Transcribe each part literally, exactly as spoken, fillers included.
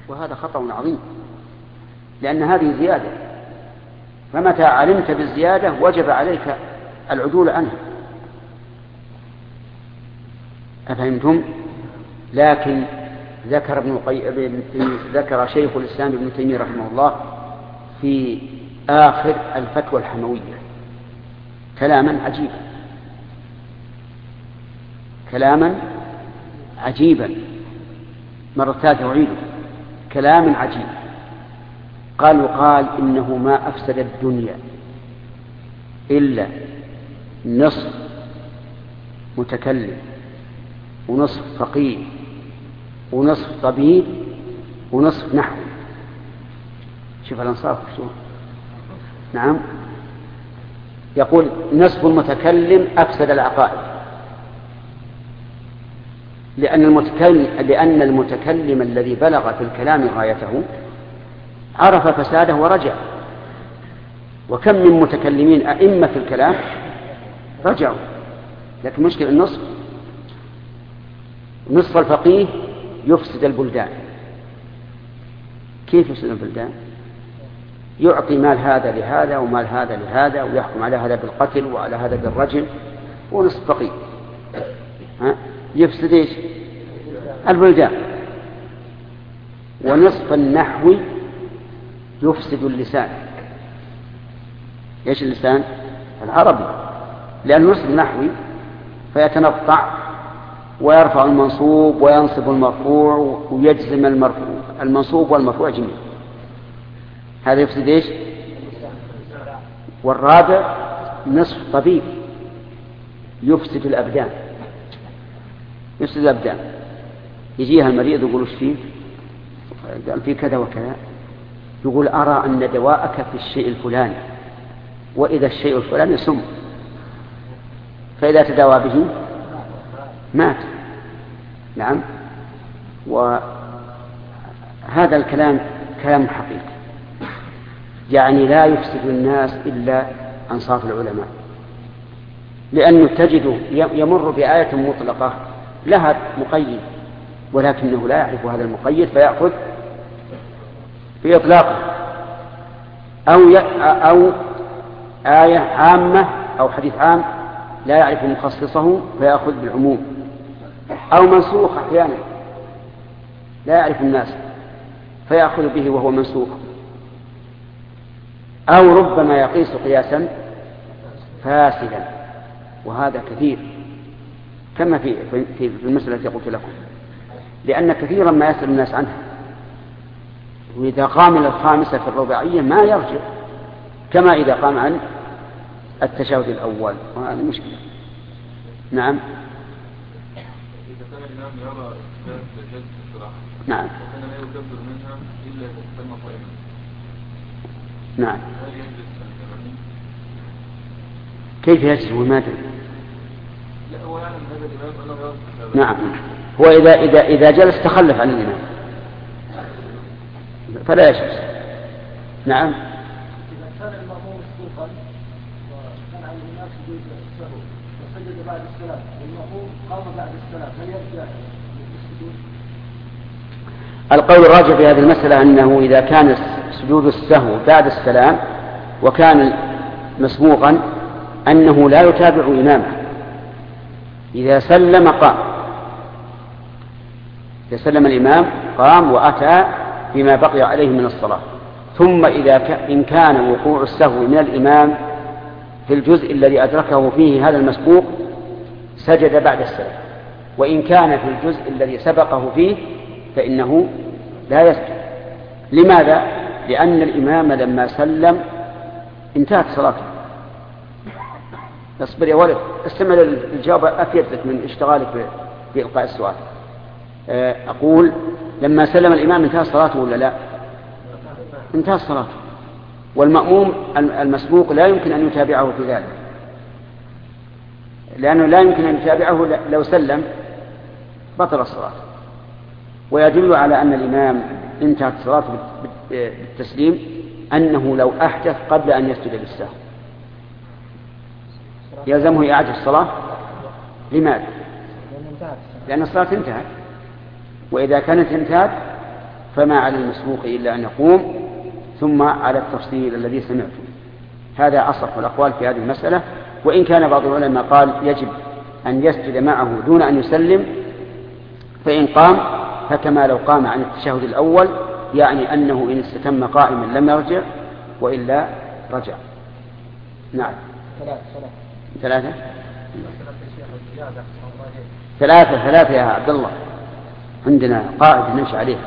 وهذا خطأ عظيم، لأن هذه زيادة، فمتى علمت بالزيادة وجب عليك العدول عنها. أفهمتم؟ لكن ذكر ابن القيم ذكر شيخ الإسلام ابن تيمية رحمه الله في آخر الفتوى الحموية كلاما عجيبا كلاما عجيبا مرة ثالثة أعيده، كلام عجيب. قال وقال إنه ما أفسد الدنيا إلا نصف متكلم ونصف فقيه ونصف طبيب ونصف نحو. شوف الانصاف شو. نعم، يقول نصف المتكلم أفسد العقائد، لأن المتكلم, لأن المتكلم الذي بلغ في الكلام غايته عرف فساده ورجع، وكم من متكلمين أئمة في الكلام رجعوا. لكن مشكلة النصف نصف الفقيه يفسد البلدان. كيف يفسد البلدان؟ يعطي مال هذا لهذا ومال هذا لهذا ويحكم على هذا بالقتل وعلى هذا بالرجم، ونصف فقيه ها؟ يفسد ايش؟ البلدان. ونصف النحو يفسد اللسان. ايش اللسان؟ العربي، لأن نصف النحوي فيتنطع ويرفع المنصوب وينصب المرفوع ويجزم المرفوع المنصوب والمرفوع جميعا، هذا يفسد ايش؟ والرابع نصف طبيب يفسد الأبدان. يفسد الأبدان، يجيها المريض يقول ايش فيه؟ قال فيه كذا وكذا، يقول أرى أن دواءك في الشيء الفلاني، وإذا الشيء الفلاني سم، فإذا تداوى به مات. نعم، وهذا الكلام كلام حقيقي، يعني لا يفسد الناس إلا أنصاف العلماء، لأنه تجد يمر بآية مطلقة لها مقيد ولكنه لا يعرف هذا المقيد فيأخذ في إطلاقه، أو أو آية عامة أو حديث عام لا يعرف مخصصه فيأخذ بالعموم، أو منسوخ أحيانا لا يعرف الناس فيأخذ به وهو منسوخ، أو ربما يقيس قياسا فاسدا، وهذا كثير كما في في المسألة التي قلت لكم، لأن كثيرا ما يسأل الناس عنها، وإذا قام إلى الخامسة في الرباعية ما يرجع كما إذا قام عن التشهد الأول، وهذا مشكلة. نعم. إذا كان الإمام يرى إثبات جلسة الصلاة نعم وكان لا يكبر منها إلا إذا تم قائما. نعم. هل يجلس الإمام؟ كيف يجلس وما أدري؟ لا، هو يعلم هذا الإمام أنه يرى. نعم، هو إذا إذا إذا جلس تخلف عن الإمام فلا يجلس. نعم. إذا كان المأموم مسبوقا وكان على الإمام سجود السهو وسجد بعد السلام والمأموم قام بعد السلام هل يرجع للسجود؟ القول الراجح في هذه المسألة أنه إذا كان سجود السهو بعد السلام وكان مسبوقا أنه لا يتابع إمامه، إذا سلم قام، إذا سلم الإمام قام وأتى بما بقي عليه من الصلاة، ثم إذا ك... إن كان وقوع السهو من الإمام في الجزء الذي أدركه فيه هذا المسبوق سجد بعد السلام، وإن كان في الجزء الذي سبقه فيه فإنه لا يسجد. لماذا؟ لأن الإمام لما سلم انتهت صلاته. اصبر يا ولد، استمع للجواب أفيد لك من اشتغالك بإلقاء السؤال. أقول لما سلم الإمام انتهت صلاته ولا لا؟ انتهت صلاته، والمأموم المسبوق لا يمكن أن يتابعه في ذلك، لأنه لا يمكن أن يتابعه لو سلم بطل الصلاة. ويدل على أن الإمام انتهت صلاته بالتسليم أنه لو أحدث قبل أن يسجد للسهو يلزمه إعادة الصلاة. لماذا؟ لأن الصلاة انتهت، وإذا كانت انتهت فما على المسبوق إلا أن يقوم ثم على التفصيل الذي سمعته. هذا أصح الأقوال في هذه المسألة، وإن كان بعض العلماء قال يجب أن يسجد معه دون أن يسلم، فإن قام فكما لو قام عن التشهد الأول، يعني أنه إن استتم قائما لم يرجع وإلا رجع. نعم. ثلاثة ثلاثة ثلاثة يا عبد الله، عندنا قاعدة نمشي عليها.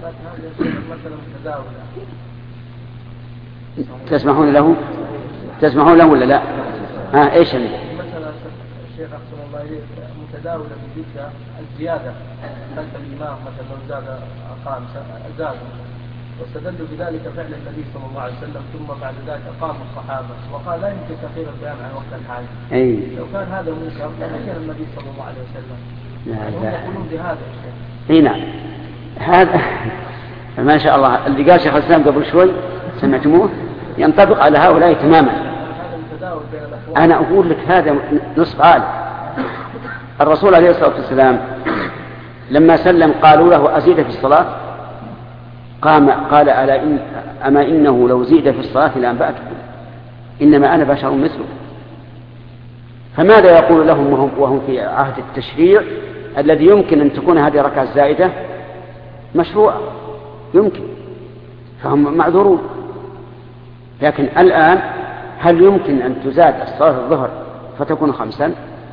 تسمحون له تسمحون له ولا لا؟ ها ايش اللي مثلا الشيخ احسن الله اليك متداوله في ذكر الزياده خلف الامام، مثلا لو زاد اقام زاد، واستدلوا بذلك فعل النبي صلى الله عليه وسلم، ثم بعد ذلك اقام الصحابه وقال لا يمكن تاخير البيان عن وقت الحاجه. اي لو كان هذا منكر لبين النبي صلى الله عليه وسلم. لا لا يقولون بهذا الشيء. اي نعم، هذا ما شاء الله اللي قال شيخ الاسلام قبل شوي سمعتموه ينطبق على هؤلاء تماما. أنا أقول لك هذا نصف عالم. الرسول عليه الصلاة والسلام لما سلم قالوا له أزيد في الصلاة، قام قال ألا إن أما إنه لو زيد في الصلاة لأنبأتكم، إنما أنا بشر مثله. فماذا يقول لهم وهم, وهم في عهد التشريع الذي يمكن أن تكون هذه الركعة الزائدة مشروعة، يمكن، فهم معذورون. لكن الآن هل يمكن أن تزاد الصلاة الظهر فتكون خمسا؟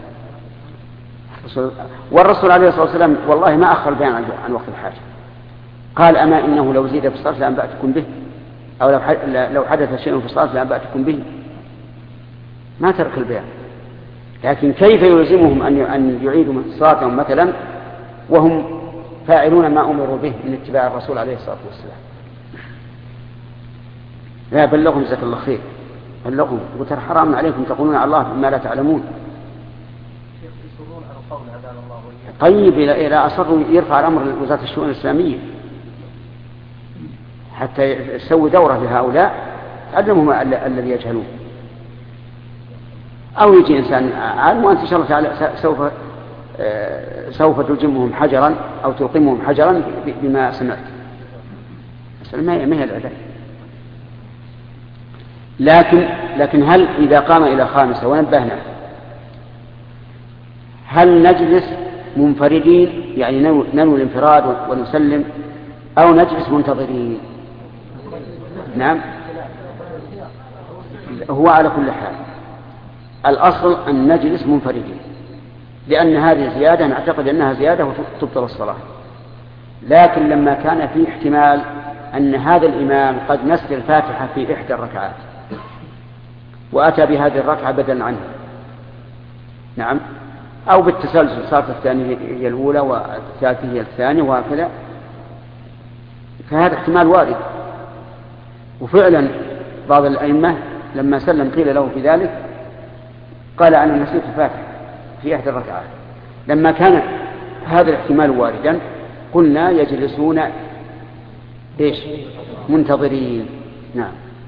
والرسول عليه الصلاة والسلام والله ما أخر البيان عن وقت الحاجة، قال أما إنه لو زيد في الصلاة لأنبأتكم به، أو لو حدث شيء في الصلاة لأنبأتكم به، ما ترك البيان. لكن كيف يلزمهم أن يعيدوا صلاتهم مثلا وهم فاعلون ما أمروا به من اتباع الرسول عليه الصلاة والسلام؟ لا بلغهم جزاك الله خير، بلغهم، وترى حرام عليكم تقولون على الله ما لا تعلمون. طيب إلى أصروا يرفع الأمر لوزارة الشؤون الإسلامية حتى يسوي دورة لهؤلاء تعلمهم الذي يجهلون، أو يجي إنسان عالم وأنت إن شاء الله تعالى سوف سوف تلجمهم حجرا أو تلقمهم حجرا بما سمعت. ما هي العدل. لكن لكن هل إذا قام إلى خامسة ونبهنا هل نجلس منفردين يعني ننوي الانفراد ونسلم، أو نجلس منتظرين؟ نعم، هو على كل حال الأصل أن نجلس منفردين، لأن هذه زيادة نعتقد أنها زيادة وتبطل الصلاة. لكن لما كان في احتمال أن هذا الإمام قد نسي الفاتحة في إحدى الركعات وأتى بهذه الركعة بدلا عنها، نعم، أو بالتسلسل صارت الثانية هي الأولى والثالثة هي الثانية وهكذا، فهذا احتمال وارد. وفعلا بعض الأئمة لما سلم قيل له في ذلك قال أنا نسيت الفاتحة في إحدى الركعات. لما كان هذا الاحتمال واردا قلنا يجلسون إيش؟ منتظرين. نعم.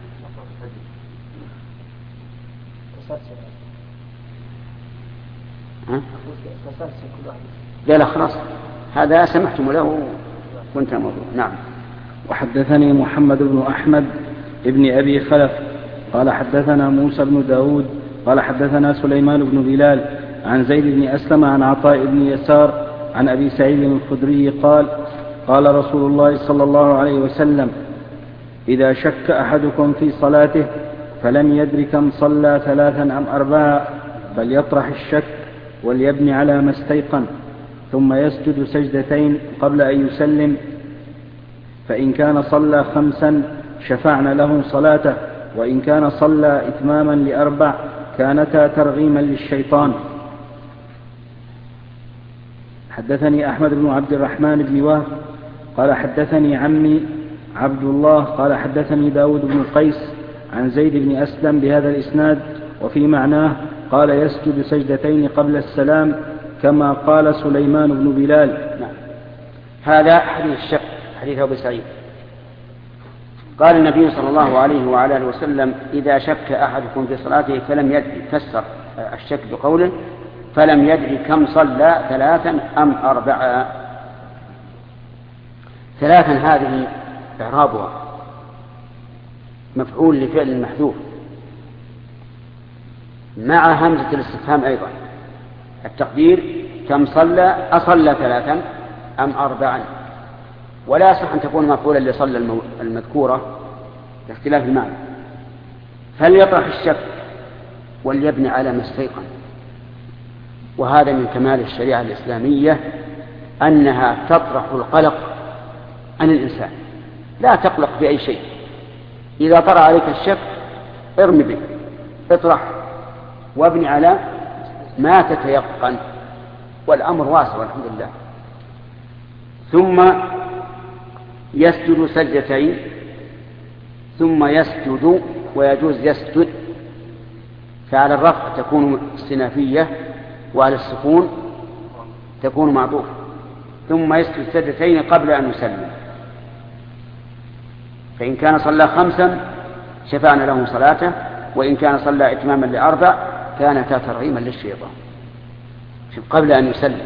ها؟ لا لا خلاص هذا سمحتم له وانت موضوع. نعم. وحدثني محمد بن أحمد ابن أبي خلف قال حدثنا موسى بن داود قال حدثنا سليمان بن بلال عن زيد بن أسلم عن عطاء بن يسار عن أبي سعيد الخدري قال قال رسول الله صلى الله عليه وسلم إذا شك أحدكم في صلاته فلم يدر كم صلى ثلاثا أم أربعا فليطرح الشك وليبني على ما استيقن، ثم يسجد سجدتين قبل أن يسلم، فإن كان صلى خمسا شفعنا له صلاته، وإن كان صلى إتماما لأربع كانتا ترغيما للشيطان. حدثني أحمد بن عبد الرحمن بن وهب قال حدثني عمي عبد الله قال حدثني داود بن قيس عن زيد بن أسلم بهذا الإسناد وفي معناه قال يسجد سجدتين قبل السلام كما قال سليمان بن بلال. نعم. هذا حديث الشك، حديث أبي سعيد. قال النبي صلى الله عليه وعلى آله وسلم إذا شك أحدكم في صلاته فلم يدري، فسر الشك بقوله فلم يدري كم صلى ثلاثا أم أربعا. ثلاثا هذه إعرابها مفعول لفعل محذوف مع همزة الاستفهام أيضا. التقدير كم صلى، أصلى ثلاثا أم أربعا، ولا يصح أن تكون مفعولا لصلى المذكورة لاختلاف المعنى. فليطرح الشك وليبني على ما استيقن. وهذا من كمال الشريعة الإسلامية أنها تطرح القلق عن الإنسان، لا تقلق بأي شيء. إذا طرأ عليك الشك ارمي به، اطرح وابني على ما تتيقن، والأمر واسع والحمد لله. ثم يسجد سجدتين، ثم يسجد، ويجوز يسجد، فعلى الرفع تكون استنافية وعلى السكون تكون معطوفة. ثم يسجد سجدتين قبل أن يسلم. فإن كان صلى خمسا شفعنا له صلاته، وإن كان صلى إتماما لأربع كانتا ترغيما للشيطان قبل أن يسلم.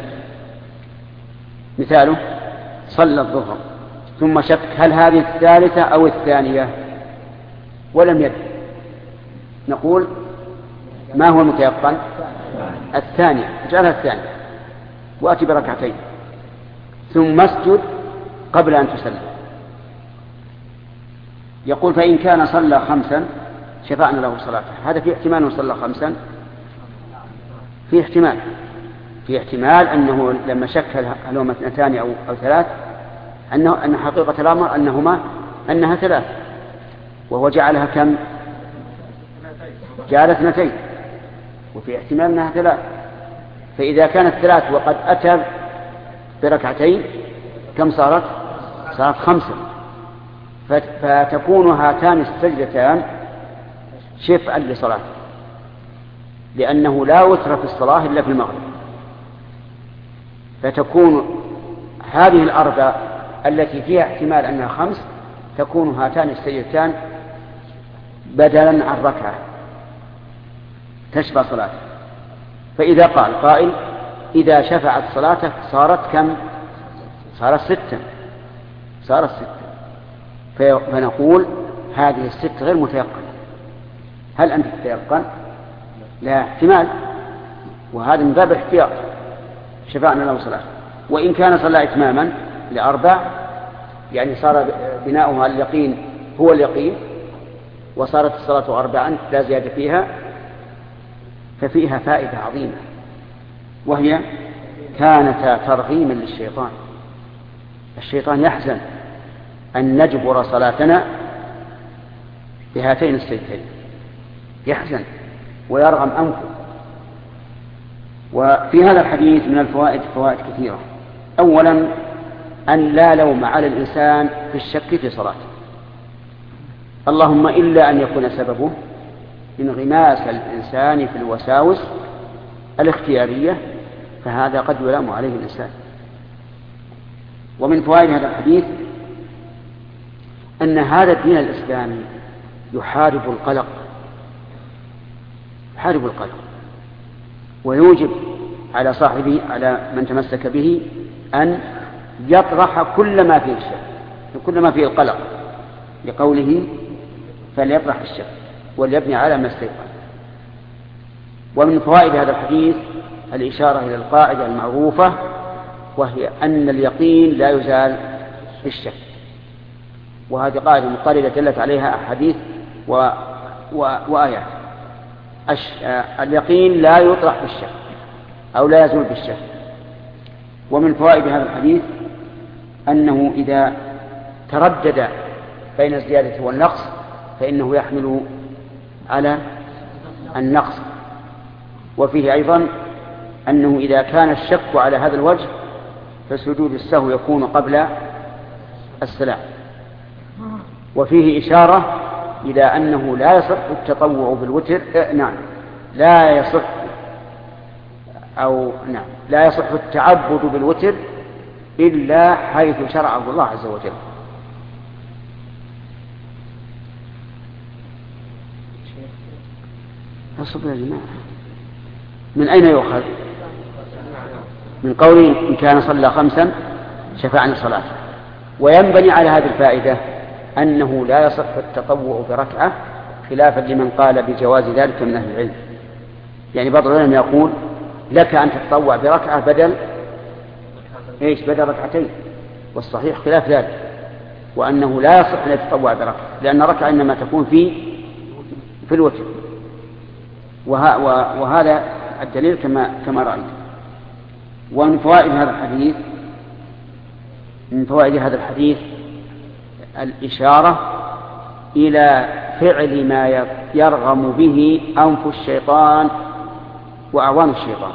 مثاله صلى الظهر ثم شك هل هذه الثالثة أو الثانية ولم يدري، نقول ما هو المتيقن؟ الثانية، جعلها الثانية وأتي بركعتين ثم اسجد قبل أن تسلم. يقول فإن كان صلى خمسا شفعنا له صلاته. هذا في احتمال أنه صلى خمسا، في احتمال في احتمال أنه لما شك هل هما اثنتان أو, أو ثلاث أنه أن حقيقة الأمر أنهما أنها ثلاث، وهو جعلها كم؟ جعل اثنتين، وفي احتمال أنها ثلاث. فإذا كانت ثلاث وقد أتى بركعتين كم صارت؟ صارت خمسة. فتكون هاتان السجدتان شفعا لصلاته، لأنه لا وتر في الصلاة إلا في المغرب. فتكون هذه الأربع التي فيها احتمال أنها خمس تكون هاتان السجدتان بدلا عن ركعة تشفع صلاته. فإذا قال قائل إذا شفعت صلاته صارت كم؟ صارت ستا، صارت ستا. فنقول هذه الست غير متيقنة. هل أنت تتيقن؟ لا، احتمال، وهذا من باب الاحتياط شفعنا له صلاة. وإن كان صلى إتماما لأربع يعني صار بناؤها اليقين هو اليقين وصارت الصلاة أربعا لا زيادة فيها، ففيها فائدة عظيمة، وهي كانتا ترغيما للشيطان. الشيطان يحزن أن نجبر صلاتنا بهاتين السجدتين، يحزن ويرغم أنفه. وفي هذا الحديث من الفوائد فوائد كثيرة. أولا أن لا لوم على الإنسان في الشك في صلاته، اللهم إلا أن يكون سببه انغماس الإنسان في الوساوس الاختيارية، فهذا قد يلام عليه الإنسان. ومن فوائد هذا الحديث أن هذا الدين الإسلامي يحارب القلق، يحارب القلق ويوجب على صاحبه على من تمسك به أن يطرح كل ما فيه الشك كل ما فيه القلق، لقوله فليطرح الشك وليبني على ما استيقن. ومن فوائد هذا الحديث الإشارة إلى القاعدة المعروفة، وهي أن اليقين لا يزال بالشك، وهذه قاعدة مضطردة دلت عليها أحاديث و... و... وآيات. أش... اليقين لا يطرح بالشك أو لا يزول بالشك. ومن فوائد هذا الحديث أنه إذا تردد بين الزيادة والنقص فإنه يحمل على النقص. وفيه أيضا أنه إذا كان الشك على هذا الوجه فسجود السهو يكون قبل السلام. وفيه إشارة إلى أنه لا يصح التطوع بالوتر اه نعم لا يصح أو نعم لا يصح التعبد بالوتر إلا حيث شرعه الله عز وجل. أصبر يا جماعة، من أين يؤخذ؟ من قوله إن كان صلى خمسا شفعني صلاته، وينبني على هذه الفائدة أنه لا يصح التطوع بركعة خلافا لمن قال بجواز ذلك من أهل العلم. يعني بعض العلماء يقول لك أن تتطوع بركعة بدل إيش بدل ركعتين، والصحيح خلاف ذلك، وأنه لا يصح أن يتطوع بركعة، لأن ركعة إنما تكون في في الوتر، وهذا الدليل كما كما رأيت. ومن فوائد هذا الحديث من فوائد هذا الحديث الإشارة إلى فعل ما يرغم به أنف الشيطان وأعوان الشيطان،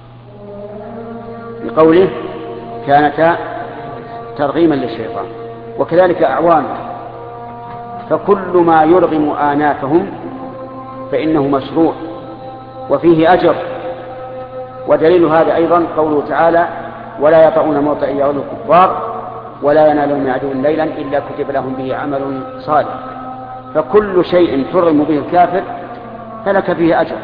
بقوله كانتا ترغيما للشيطان، وكذلك أعوانه، فكل ما يرغم آنافهم فإنه مشروع وفيه أجر. ودليل هذا أيضا قوله تعالى ولا يطعون موطئ يعود الكفار ولا ينالون من عدو ليلا إلا كتب لهم به عمل صالح. فكل شيء ترغم به الكافر فلك فيه أجر.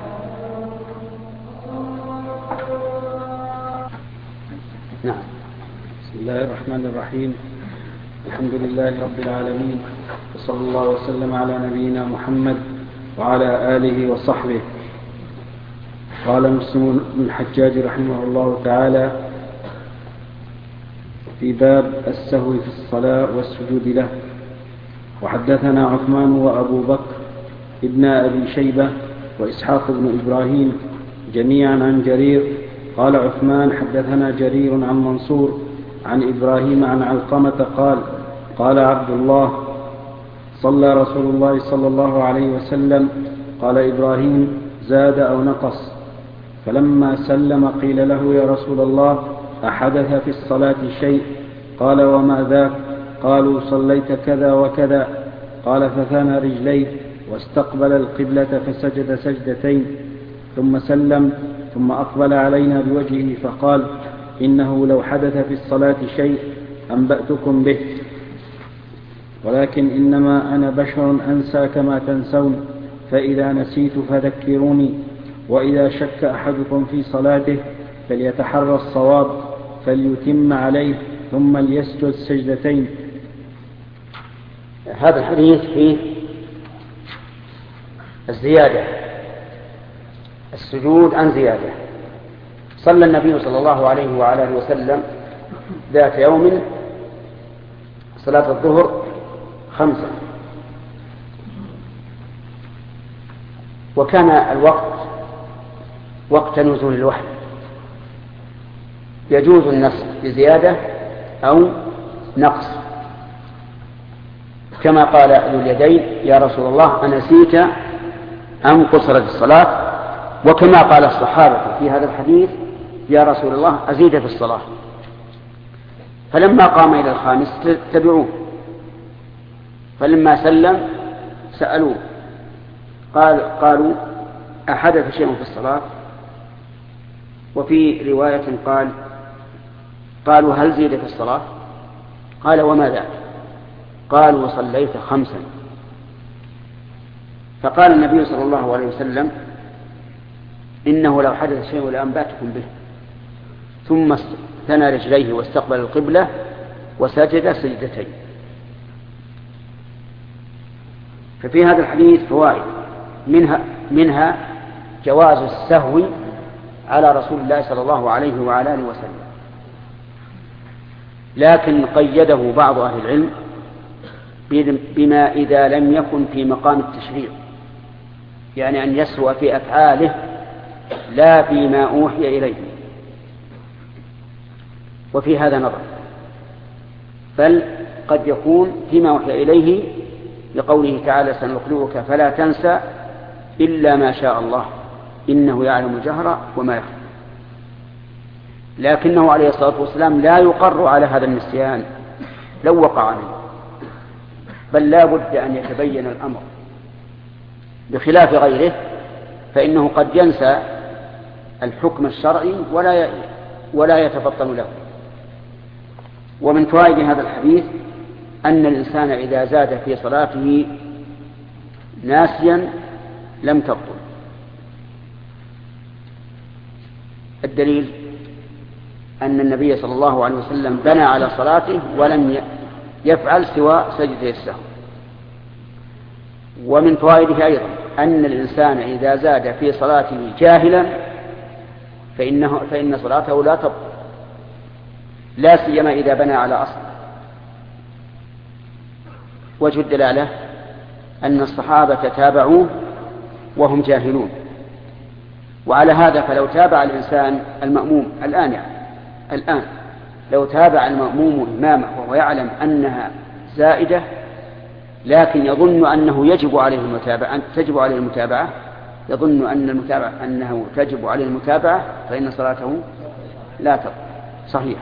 نعم. بسم الله الرحمن الرحيم. الحمد لله رب العالمين، وصلى الله وسلم على نبينا محمد وعلى آله وصحبه. قال مسلم بن الحجاج رحمه الله تعالى في باب السهو في الصلاة والسجود له. وحدثنا عثمان وأبو بكر ابن أبي شيبة وإسحاق بن إبراهيم جميعا عن جرير. قال عثمان حدثنا جرير عن منصور عن إبراهيم عن علقمة قال قال عبد الله صلى رسول الله صلى الله عليه وسلم. قال إبراهيم زاد أو نقص. فلما سلم قيل له يا رسول الله أحدث في الصلاة شيء؟ قال وما ذاك؟ قالوا صليت كذا وكذا. قال فثنى رجليه واستقبل القبلة فسجد سجدتين ثم سلم ثم أقبل علينا بوجهه فقال إنه لو حدث في الصلاة شيء أنبأتكم به، ولكن إنما أنا بشر أنسى كما تنسون، فإذا نسيت فذكروني. وإذا شك أحدكم في صلاته فليتحرى الصواب فليتم عليه ثم ليسجد سجدتين. هذا الحديث فيه الزيادة، السجود عن زيادة. صلى النبي صلى الله عليه وعلى اله وسلم ذات يوم صلاة الظهر خمسة، وكان الوقت وقت نزول الوحي، يجوز النص بزيادة أو نقص، كما قال ذو اليدين يا رسول الله أنسيت أم قصرت الصلاة؟ وكما قال الصحابة في هذا الحديث يا رسول الله أزيد في الصلاة. فلما قام إلى الخامس تبعوه، فلما سلم سألوه قال قالوا أحدث شيء في الصلاة؟ وفي رواية قال قالوا هل زيد في الصلاة؟ قال وما ذاك؟ قالوا صليت خمسا. فقال النبي صلى الله عليه وسلم إنه لو حدث شيء لأنبأتكم به. ثم ثنى رجليه واستقبل القبلة وسجد سجدتين. ففي هذا الحديث فوائد، منها, منها جواز السهو على رسول الله صلى الله عليه وعلى آله وسلم، لكن قيده بعض أهل العلم بما إذا لم يكن في مقام التشريع، يعني أن يسهو في أفعاله لا فيما أوحي إليه. وفي هذا نظر، بل قد يكون فيما أوحي إليه لقوله تعالى سنقرئك فلا تنسى إلا ما شاء الله إنه يعلم الجهر وما يخفى. لكنه عليه الصلاة والسلام لا يقر على هذا النسيان لو وقع عليه، بل لا بد أن يتبين الأمر، بخلاف غيره فإنه قد ينسى الحكم الشرعي ولا ولا يتفطن له. ومن فوائد هذا الحديث أن الإنسان إذا زاد في صلاته ناسيا لم تبطل. الدليل أن النبي صلى الله عليه وسلم بنى على صلاته ولم يفعل سوى سجدة السهو. ومن فوائده أيضا أن الإنسان إذا زاد في صلاته جاهلا فإنه فإن صلاته لا تبطل، لا سيما إذا بنى على أصل. وجه الدلالة أن الصحابة تابعوه وهم جاهلون، وعلى هذا فلو تابع الإنسان المأموم الآن يعني الآن لو تابع المأموم إمامه وهو يعلم أنها زائدة لكن يظن أنه يجب عليه المتابعة أن تجب عليه المتابعة يظن أن المتابعة أنه تجب عليه المتابعة فإن صلاته لا تبطل صحيح.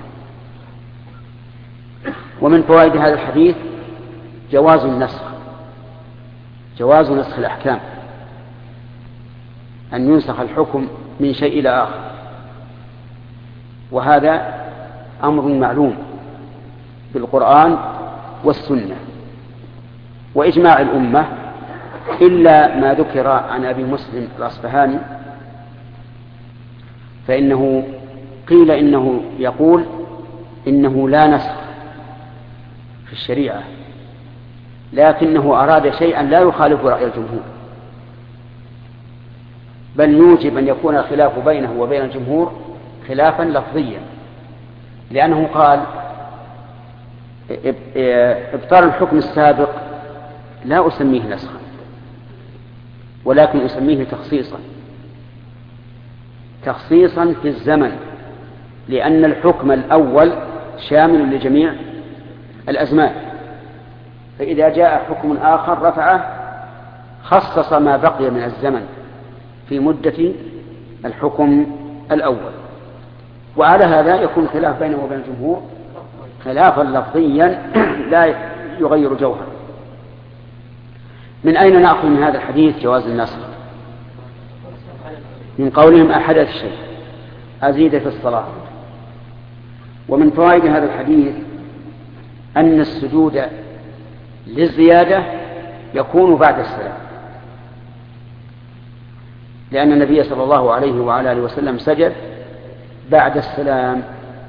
ومن فوائد هذا الحديث جواز النسخ، جواز نسخ الأحكام، أن ينسخ الحكم من شيء إلى آخر، وهذا أمر معلوم بالقرآن والسنة وإجماع الأمة، إلا ما ذكر عن أبي مسلم الأصفهاني فإنه قيل إنه يقول إنه لا نسخ في الشريعة، لكنه أراد شيئا لا يخالف رأي الجمهور، بل يوجب أن يكون الخلاف بينه وبين الجمهور خلافا لفظيا، لأنه قال إبطال الحكم السابق لا أسميه نسخا ولكن أسميه تخصيصا، تخصيصا في الزمن، لأن الحكم الأول شامل لجميع الأزمان، فإذا جاء حكم آخر رفعه خصص ما بقي من الزمن في مدة الحكم الأول. وعلى هذا يكون خلاف بينه وبين الجمهور خلافا لفظيا لا يغير جوهر. من أين نأخذ من هذا الحديث جواز النسخ؟ من قولهم أحدث شيء أزيد في الصلاة. ومن فوائد هذا الحديث أن السجود للزيادة يكون بعد السلام، لأن النبي صلى الله عليه وعلى آله وسلم سجد بعد السلام،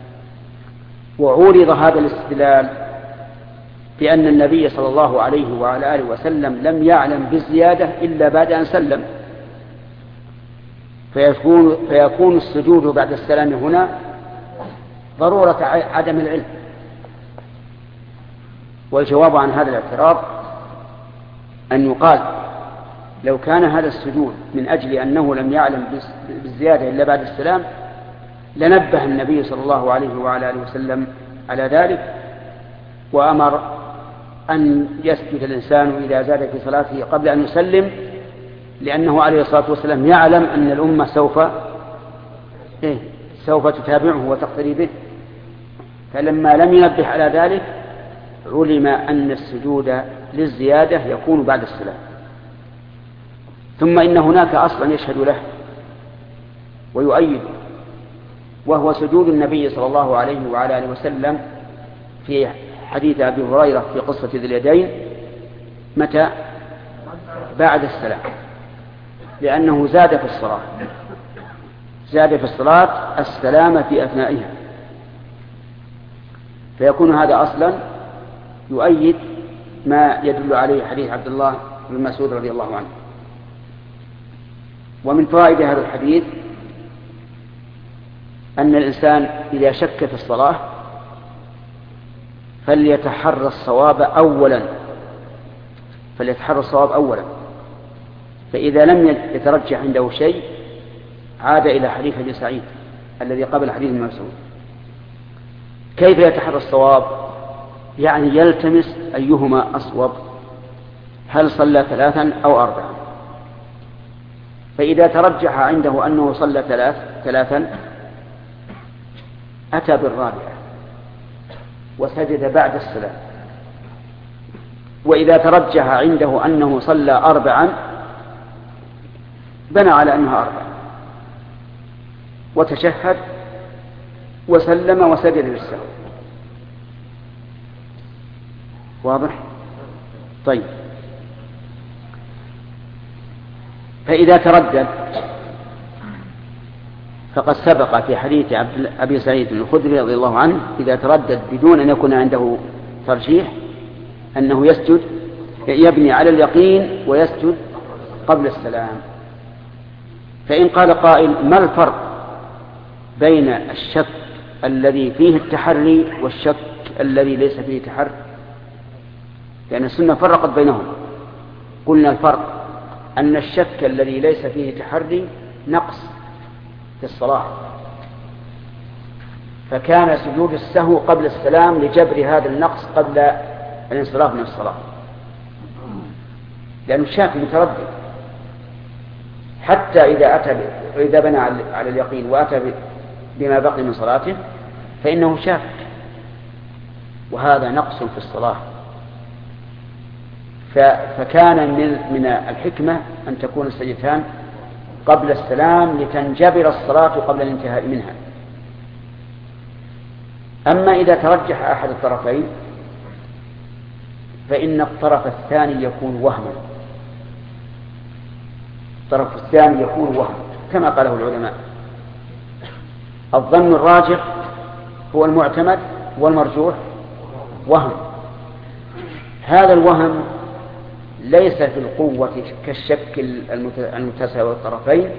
وعورض هذا الاستدلال بأن النبي صلى الله عليه وعلى آله وسلم لم يعلم بالزيادة إلا بعد أن سلم، فيكون, فيكون السجود بعد السلام هنا ضرورة عدم العلم. والجواب عن هذا الاعتراض أن يقال لو كان هذا السجود من أجل أنه لم يعلم بالزيادة إلا بعد السلام لنبه النبي صلى الله عليه وعلى آله وسلم على ذلك، وأمر أن يسجد الإنسان إذا زاد في صلاته قبل أن يسلم، لأنه عليه الصلاة والسلام يعلم أن الأمة سوف إيه سوف تتابعه وتقتدي به، فلما لم ينبه على ذلك علم أن السجود للزيادة يكون بعد السلام. ثم إن هناك أصلا يشهد له ويؤيد، وهو سجود النبي صلى الله عليه وعلى آله وسلم في حديث أبي هريرة في قصة ذي اليدين متى؟ بعد السلام، لأنه زاد في الصلاة زاد في الصلاة السلام في أثنائها، فيكون هذا أصلا يؤيد ما يدل عليه حديث عبد الله بن مسعود رضي الله عنه. ومن فوائد هذا الحديث أن الإنسان إذا شك في الصلاة فليتحرى الصواب أولا فليتحرى الصواب أولا فإذا لم يترجح عنده شيء عاد إلى حديث أبي سعيد الذي قبل حديث ابن مسعود. كيف يتحرى الصواب؟ يعني يلتمس أيهما أصوب، هل صلى ثلاثا أو أربعا، فإذا ترجح عنده أنه صلى ثلاث ثلاثا أتى بالرابعة وسجد بعد السلام، وإذا ترجح عنده أنه صلى أربعا بنى على أنها أربعا وتشهد وسلم وسجد للسهو. واضح؟ طيب، فإذا تردد فقد سبق في حديث أبي سعيد الخدري رضي الله عنه إذا تردد بدون أن يكون عنده ترجيح أنه يسجد يبني على اليقين ويسجد قبل السلام. فإن قال قائل ما الفرق بين الشك الذي فيه التحري والشك الذي ليس فيه تحري؟ لأن السنة فرقت بينهم. قلنا الفرق أن الشك الذي ليس فيه تحري نقص في الصلاة، فكان سجود السهو قبل السلام لجبر هذا النقص قبل الانصراف من الصلاة، لأنه شاك متردد. حتى إذا أتى إذا بنى على اليقين وأتى بما بقي من صلاته فإنه شاك، وهذا نقص في الصلاة. فكان من الحكمة أن تكون السجدتان قبل السلام لتنجبر الصلاة قبل الانتهاء منها. أما إذا ترجح أحد الطرفين فإن الطرف الثاني يكون وهما، الطرف الثاني يكون وهما كما قاله العلماء. الظن الراجح هو المعتمد والمرجوح وهم. هذا الوهم ليس في القوة كالشك المتساوي الطرفين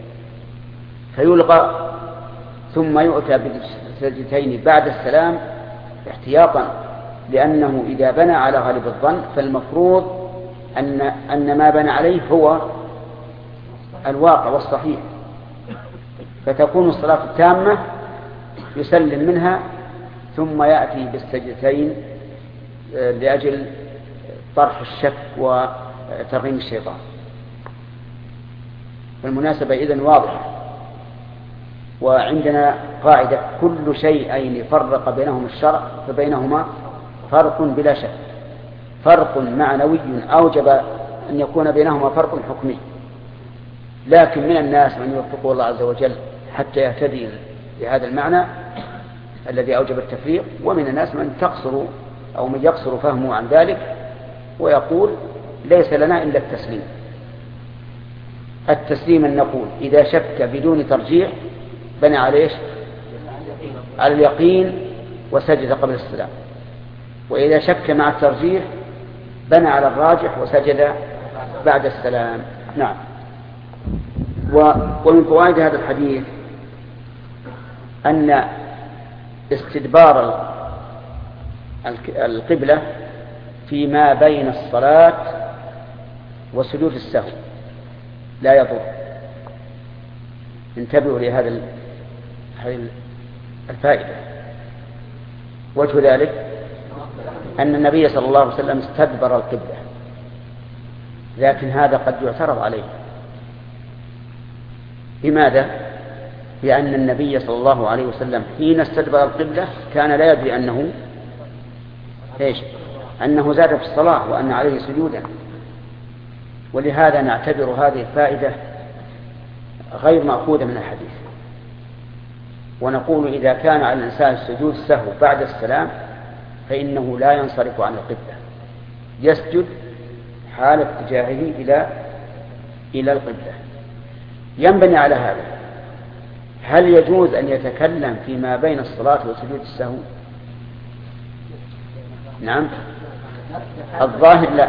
فيلغى ثم يؤتى بالسجدتين بعد السلام احتياطا، لأنه إذا بنى على غالب الظن فالمفروض أن أن ما بنى عليه هو الواقع والصحيح، فتكون الصلاة التامة يسلم منها ثم يأتي بالسجدتين لأجل طرح الشك وترغيم الشيطان. فالمناسبة إذن واضحة. وعندنا قاعدة كل شيئين فرق بينهما الشرع فبينهما فرق بلا شك. فرق معنوي أوجب أن يكون بينهما فرق حكمي، لكن من الناس من يوفقه الله عز وجل حتى يهتدي لهذا المعنى الذي أوجب التفريق، ومن الناس من تقصر أو من يقصر فهمه عن ذلك ويقول ليس لنا إلا التسليم. التسليم أن نقول إذا شك بدون ترجيح بنى عليه على اليقين وسجد قبل السلام، وإذا شك مع الترجيح بنى على الراجح وسجد بعد السلام. نعم. ومن فوائد هذا الحديث أن استدبار القبلة فيما بين الصلاة وسجود السهو لا يضر. انتبهوا لهذا الفائدة. وجه ذلك أن النبي صلى الله عليه وسلم استدبر القبلة، لكن هذا قد يعترض عليه. لماذا؟ لأن النبي صلى الله عليه وسلم حين استدبر القبلة كان لا يدري أنه إيش؟ أنه زاد في الصلاة وأن عليه سجودا. ولهذا نعتبر هذه الفائدة غير مأخوذة من الحديث، ونقول إذا كان على الإنسان السجود سهو بعد السلام فإنه لا ينصرف عن القبلة، يسجد حال اتجاهه إلى إلى القبلة. ينبني على هذا هل يجوز أن يتكلم فيما بين الصلاة وسجود السهو؟ نعم. الظاهر لا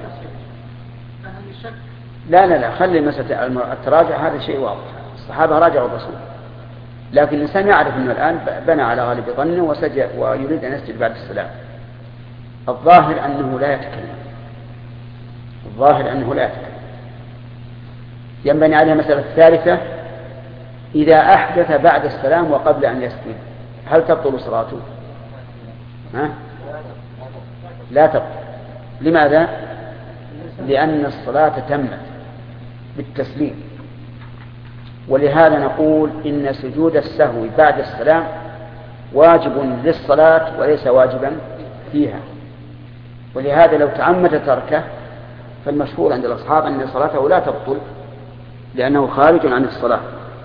لا لا, لا. خلي مسألة التراجع هذا شيء واضح، الصحابة راجعوا الرسول، لكن الإنسان يعرف أنه الآن بنى على غالب ظنه وسجد ويريد أن يسجد بعد السلام. الظاهر أنه لا يتكلم، الظاهر أنه لا يتكلم. ينبني عليها مسألة الثالثة: إذا أحدث بعد السلام وقبل أن يسجد هل تبطل صلاته؟ ها؟ لا تبطل. لماذا؟ لأن الصلاة تمت بالتسليم. ولهذا نقول إن سجود السهو بعد السلام واجب للصلاة وليس واجبا فيها. ولهذا لو تعمد تركه فالمشهور عند الأصحاب أن صلاته لا تبطل لأنه خارج عن الصلاة.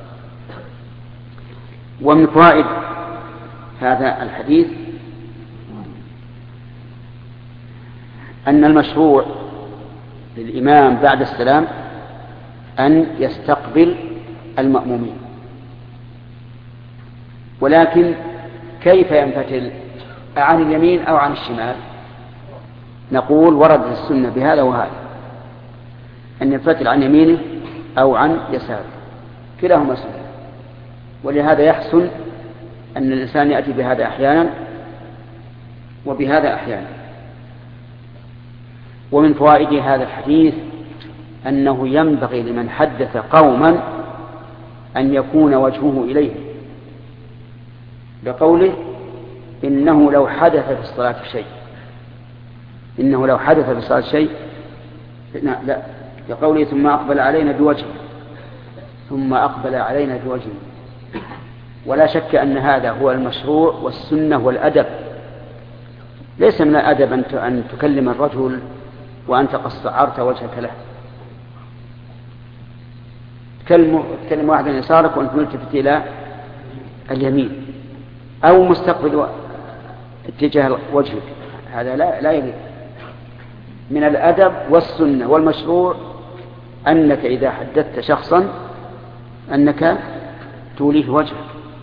ومن فوائد هذا الحديث أن المشروع للإمام بعد السلام أن يستقبل المأمومين ولكن كيف ينفتل، عن اليمين أو عن الشمال؟ نقول وردت السنة بهذا وهذا، أن ينفتل عن يمينه أو عن يساره، كلاهما سنة. ولهذا يحسن أن الإنسان يأتي بهذا أحيانا وبهذا أحيانا. ومن فوائد هذا الحديث أنه ينبغي لمن حدث قوما أن يكون وجهه إليه، بقوله إنه لو حدث في الصلاة شيء، إنه لو حدث في الصلاة شيء لا، بقوله ثم أقبل علينا بوجهه، ثم أقبل علينا بوجهه. ولا شك أن هذا هو المشروع والسنة والأدب. ليس من الأدب أن تكلم الرجل وأنت قد استعرت وجهك له. تكلم واحد عن يسارك وأنت ملتفت إلى اليمين أو مستقبل اتجاه وجهك، هذا لا لا يليق. من الأدب والسنة والمشروع أنك إذا حدثت شخصا أنك توليه وجهك.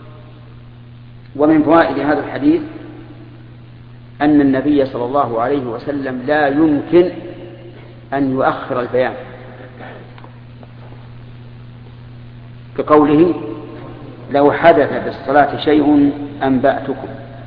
ومن فوائد هذا الحديث أن النبي صلى الله عليه وسلم لا يمكن أن يؤخر البيان، بقوله لو حدث بالصلاة شيء أنبأتكم،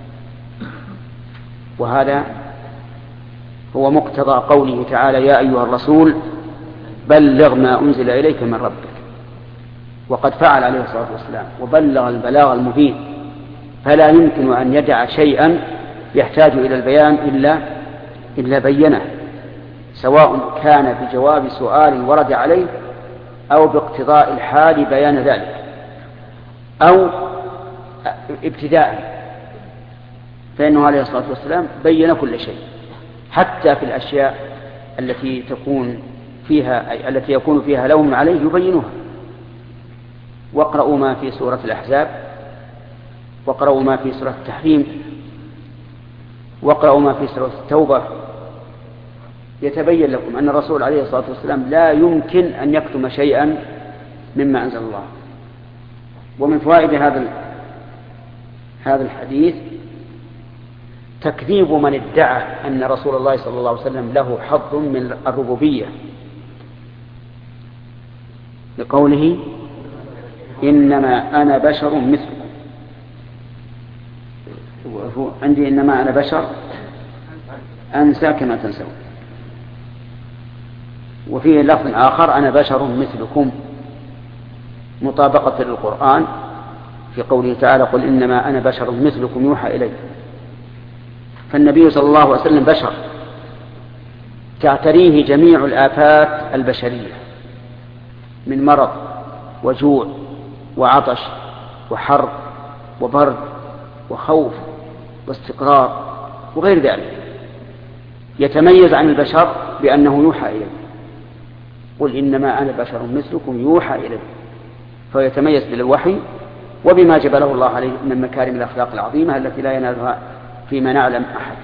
وهذا هو مقتضى قوله تعالى يا أيها الرسول بلغ ما أنزل إليك من ربك، وقد فعل عليه الصلاة والسلام وبلغ البلاغ المبين، فلا يمكن أن يدع شيئا يحتاج إلى البيان إلا إلا بينه، سواء كان بجواب سؤال ورد عليه أو باقتضاء الحال بيان ذلك أو ابتداء، فإنه عليه الصلاة والسلام بين كل شيء، حتى في الأشياء التي تكون فيها أي التي يكون فيها لوم عليه يبينها. واقرأوا ما في سورة الأحزاب، واقرأوا ما في سورة التحريم، واقرأوا ما في سورة التوبة، يتبين لكم أن الرسول عليه الصلاة والسلام لا يمكن أن يكتم شيئا مما أنزل الله. ومن فوائد هذا هذا الحديث تكذيب من ادعى أن رسول الله صلى الله عليه وسلم له حظ من الربوبية، لقوله إنما أنا بشر مثلكم. عندي إنما أنا بشر أنسى كما تنسون، وفيه لفظ آخر أنا بشر مثلكم، مطابقة للقرآن في قوله تعالى قل إنما أنا بشر مثلكم يوحى إلي. فالنبي صلى الله عليه وسلم بشر تعتريه جميع الآفات البشرية من مرض وجوع وعطش وحر وبرد وخوف واستقرار وغير ذلك، يتميز عن البشر بأنه يوحى إليه. قل إنما أنا بشر مثلكم يوحى إليه، فيتميز بالوحي وبما جبله الله عليه من مكارم الأخلاق العظيمة التي لا ينالها فيما نعلم أحد.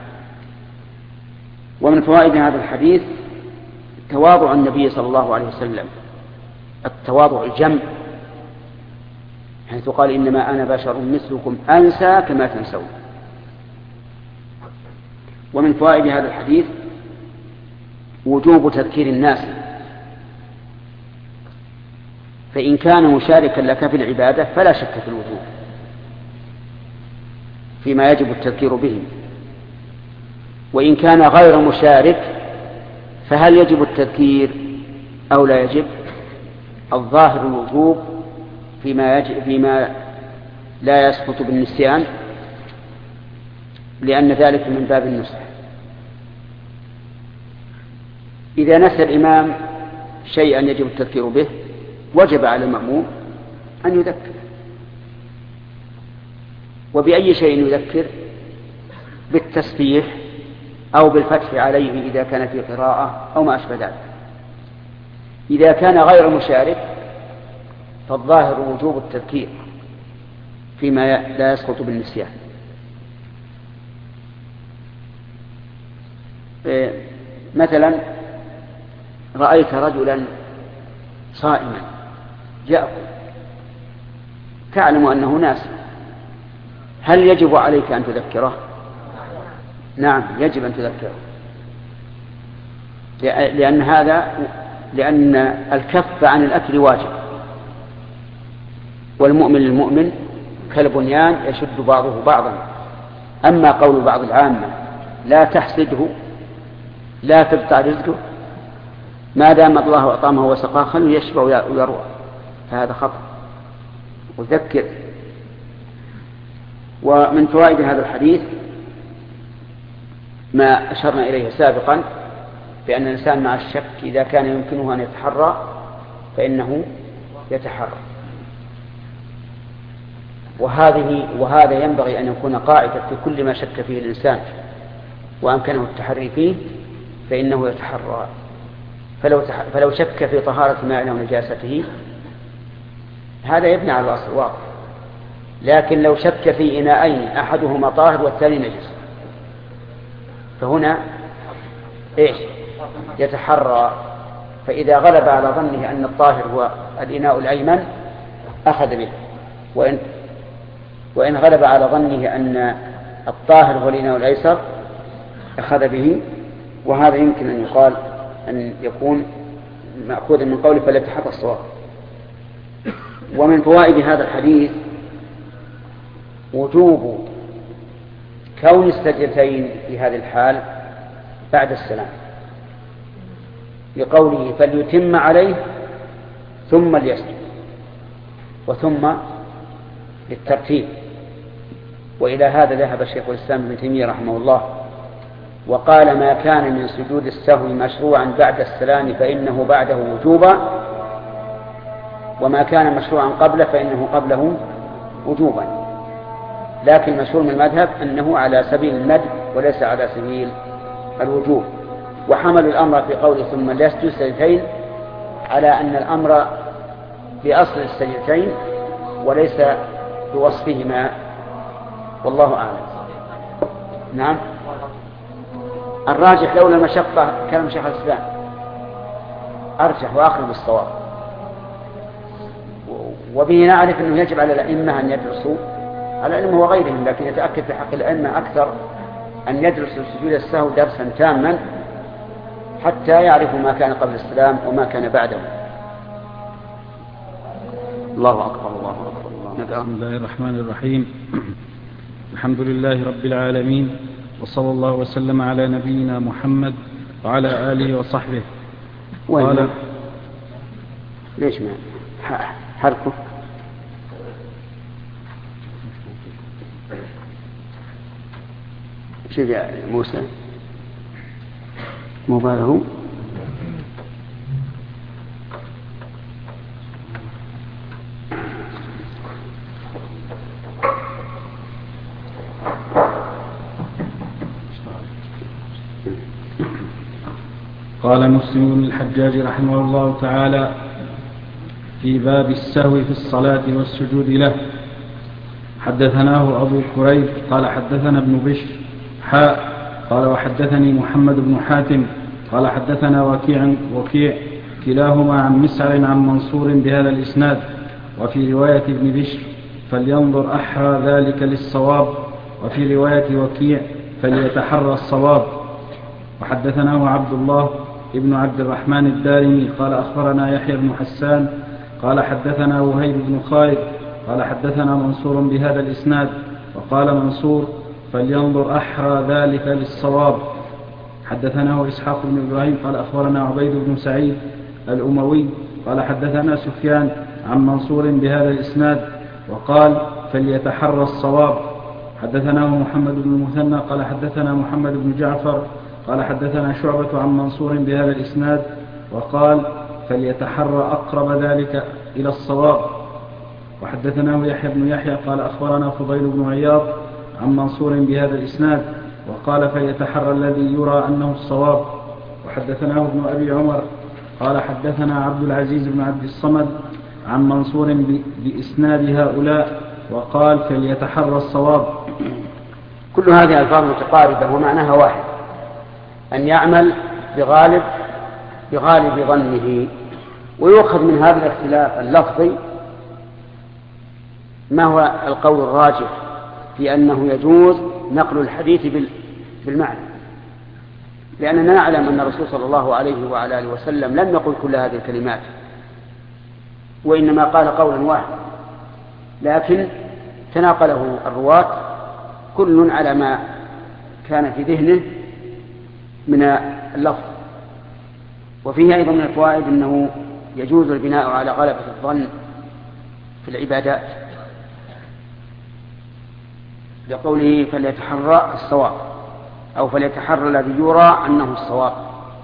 ومن فوائد هذا الحديث تواضع النبي صلى الله عليه وسلم، التواضع الجم، حيث قال إنما أنا بشر مثلكم أنسى كما تنسون. ومن فوائد هذا الحديث وجوب تذكير الناس، فإن كان مشاركا لك في العبادة فلا شك في الوجوب فيما يجب التذكير به، وإن كان غير مشارك فهل يجب التذكير أو لا يجب؟ الظاهر الوجوب فيما, يجب فيما لا يسقط بالنسيان، لأن ذلك من باب النصح. إذا نسى الإمام شيئا يجب التذكير به وجب على المأموم أن يذكر. وبأي شيء يذكر؟ بالتسبيح أو بالفتح عليه إذا كان في قراءة أو ما أشبه ذلك. إذا كان غير مشارك فالظاهر وجوب التذكير فيما لا يسقط بالنسيان. مثلا رأيت رجلا صائما يأكل، تعلم أنه ناس، هل يجب عليك أن تذكره؟ نعم يجب أن تذكره، لأن هذا لأن الكف عن الأكل واجب، والمؤمن للمؤمن كالبنيان يشد بعضه بعضا. أما قول بعض العامة لا تحسده لا تقطع رزقه ما دام الله أطعمه وسقاه خلوا يشبع ويروى، فهذا خطأ، وذكر. ومن فوائد هذا الحديث ما أشرنا إليه سابقا بأن الإنسان مع الشك إذا كان يمكنه أن يتحرى فإنه يتحرى، وهذه وهذا ينبغي أن يكون قاعدة في كل ما شك فيه الإنسان وأمكنه التحري فيه فإنه يتحرى. فلو, تح... فلو شك في طهارة ماء أو نجاسته هذا يبني على الأصل واضح، لكن لو شك في إناءين أحدهما طاهر والثاني نجس فهنا إيش؟ يتحرى. فإذا غلب على ظنه أن الطاهر هو الإناء الأيمن أخذ به، وإن, وإن غلب على ظنه أن الطاهر هو الإناء الأيسر أخذ به. وهذا يمكن أن يقال أن يكون مأخوذا من قوله فليتحرى الصواب. ومن فوائد هذا الحديث وجوب كون السجدتين في هذه الحال بعد السلام، لقوله فليتم عليه ثم ليسجد، وثم للترتيب. وإلى هذا ذهب الشيخ الإسلام ابن تيمية رحمه الله وقال ما كان من سجود السهو مشروعا بعد السلام فإنه بعده وجوبا، وما كان مشروعا قبله فإنه قبله وجوبا. لكن مشهور من المذهب أنه على سبيل المد وليس على سبيل الوجوب. وحمل الأمر في قوله ثم ليسجد السجدتين على أن الأمر بأصل السجدتين وليس بوصفهما، والله أعلم. نعم الراجح لولا المشقة كلام شيخ الإسلام أرجح وأقرب الصواب، وبه نعرف أنه يجب على الأئمة أن يدرسوا على العلم وغيرهم، لكن يتأكد في حق الأئمة أكثر أن يدرسوا سجود السهو درسا تاما حتى يعرفوا ما كان قبل السلام وما كان بعده. الله أكبر الله أكبر الله. بسم الله الرحمن الرحيم. الحمد لله رب العالمين، وصلى الله وسلم على نبينا محمد وعلى آله وصحبه. قال ليش ما حركه شوف يا موسى مباله قال مسلم بن الحجاج رحمه الله تعالى في باب السهو في الصلاة والسجود له: حدثناه أبو كريب قال حدثنا ابن بشر حاء قال وحدثني محمد بن حاتم قال حدثنا وكيع وكيع كلاهما عن مسعر عن منصور بهذا الإسناد. وفي رواية ابن بشر فلينظر أحرى ذلك للصواب، وفي رواية وكيع فليتحرى الصواب. وحدثناه عبد الله ابن عبد الرحمن الدارمي قال أخبرنا يحيى بن حسان قال حدثنا وهيب بن خالد قال حدثنا منصور بهذا الإسناد. وقال منصور فلينظر أحرى ذلك للصواب. حدثناه إسحاق بن إبراهيم قال أخبرنا عبيد بن سعيد الأموي قال حدثنا سفيان عن منصور بهذا الإسناد وقال فليتحرى الصواب. حدثناه محمد بن المثنى قال حدثنا محمد بن جعفر قال حدثنا شعبة عن منصور بهذا الإسناد وقال فليتحرى أقرب ذلك إلى الصواب. وحدثناه يحيى بن يحيى قال أخبرنا فضيل بن عياض عن منصور بهذا الإسناد وقال فليتحرى الذي يرى أنه الصواب. وحدثناه ابن أبي عمر قال حدثنا عبد العزيز بن عبد الصمد عن منصور بإسناد هؤلاء وقال فليتحرى الصواب. كل هذه ألفاظ متقاربة ومعناها واحد، أن يعمل بغالب بغالب ظنه. ويؤخذ من هذا الاختلاف اللفظي ما هو القول الراجح في أنه يجوز نقل الحديث بالمعنى، لأننا نعلم أن الرسول صلى الله عليه وعلى آله وسلم لم يقل كل هذه الكلمات، وإنما قال قولا واحدا، لكن تناقله الرواة كل على ما كان في ذهنه من اللفظ. وفيه أيضا من الفوائد أنه يجوز البناء على غلبة الظن في العبادات، لقوله فليتحرى الصواب أو فليتحرى الذي يرى أنه الصواب.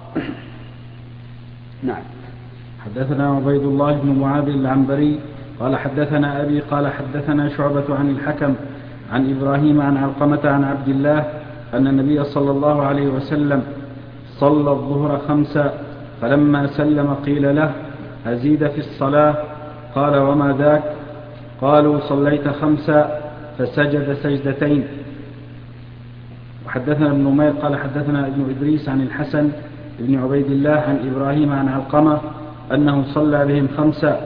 نعم. حدثنا عبيد الله بن معاذ العنبري قال حدثنا أبي قال حدثنا شعبة عن الحكم عن إبراهيم عن علقمة عن عبد الله أن النبي صلى الله عليه وسلم صلى الظهر خمسا، فلما سلم قيل له أزيد في الصلاة؟ قال وما ذاك؟ قالوا صليت خمسا، فسجد سجدتين. وحدثنا ابن نمير قال حدثنا ابن إدريس عن الحسن بن عبيد الله عن إبراهيم عن علقمة أنه صلى بهم خمسا.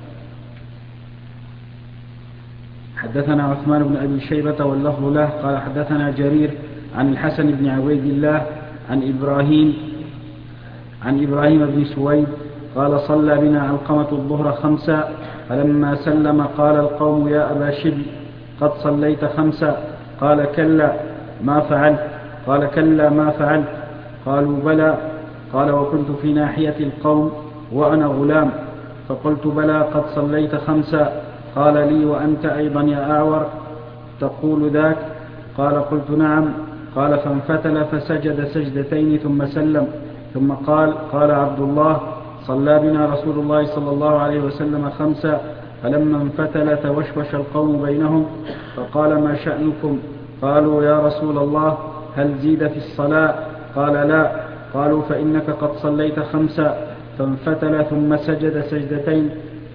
حدثنا عثمان بن أبي شيبة واللفظ له قال حدثنا جرير عن الحسن بن عبيد الله عن إبراهيم عن إبراهيم بن سويد قال صلى بنا علقمة الظهر خمسا، فلما سلم قال القوم يا أبا شبل قد صليت خمسا؟ قال كلا ما فعلت؟ قال كلا ما فعلت؟ قالوا بلى. قال وكنت في ناحية القوم وأنا غلام، فقلت بلى قد صليت خمسا. قال لي وأنت أيضا يا أعور تقول ذاك؟ قال قلت نعم. قال فانفتل فسجد سجدتين ثم سلم، ثم قال قال عبد الله صلى بنا رسول الله صلى الله عليه وسلم خمسا، فلما انفتل توشوش القوم بينهم فقال ما شأنكم؟ قالوا يا رسول الله هل زيد في الصلاة؟ قال لا. قالوا فإنك قد صليت خمسا. فانفتل ثم سجد سجدتين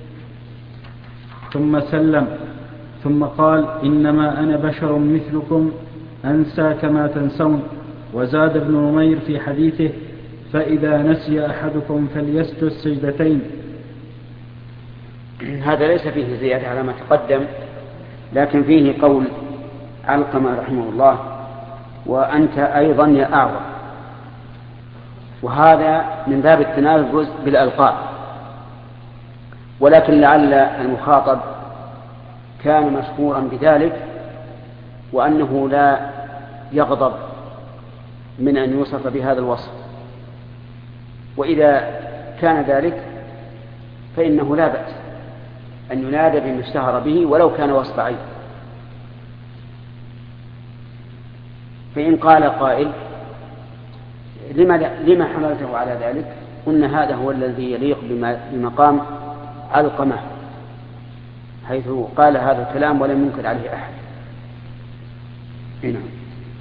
ثم سلم، ثم قال إنما أنا بشر مثلكم أنسى كما تنسون. وزاد ابن نمير في حديثه فإذا نسي أحدكم فليسجد سجدتين. هذا ليس فيه زيادة على ما تقدم، لكن فيه قول علقمة رحمه الله وأنت أيضا يا أعور، وهذا من باب التنافس بالألقاب، ولكن لعل المخاطب كان مشهورا بذلك وأنه لا يغضب من أن يوصف بهذا الوصف، وإذا كان ذلك فإنه لا بأس أن ينادى بما اشتهر به ولو كان وصف عين. فإن قال قائل لما, لما حملته على ذلك؟ قلنا هذا هو الذي يليق بمقام علقمة، حيث قال هذا الكلام ولم ينكر عليه أحد. هنا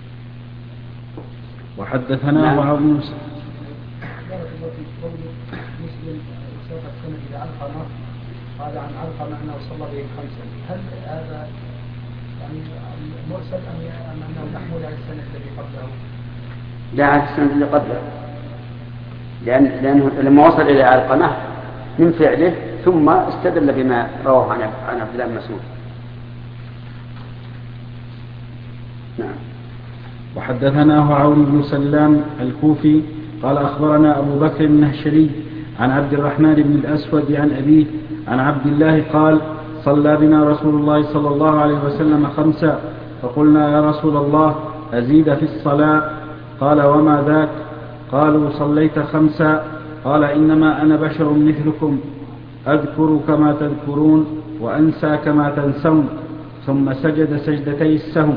وحدثنا نعم. وعبد موسى قال عن علقمة أنه صلى به خمسا، هل هذا يعني مرسل أم أنه محمول على السنة الذي قبله؟ لا، على السنة اللي قبله، لأن لأنه لما وصل إلى علقمة من فعله ثم استدل بما رواه عن عبد الله بن مسعود. نعم. وحدثناه عون بن سلام الكوفي قال أخبرنا أبو بكر النهشلي عن عبد الرحمن بن الأسود عن أبيه عن عبد الله قال صلى بنا رسول الله صلى الله عليه وسلم خمسا، فقلنا يا رسول الله أزيد في الصلاة؟ قال وما ذاك؟ قالوا صليت خمسا. قال إنما أنا بشر مثلكم أذكر كما تذكرون وأنسى كما تنسون. ثم سجد سجدتي السهو.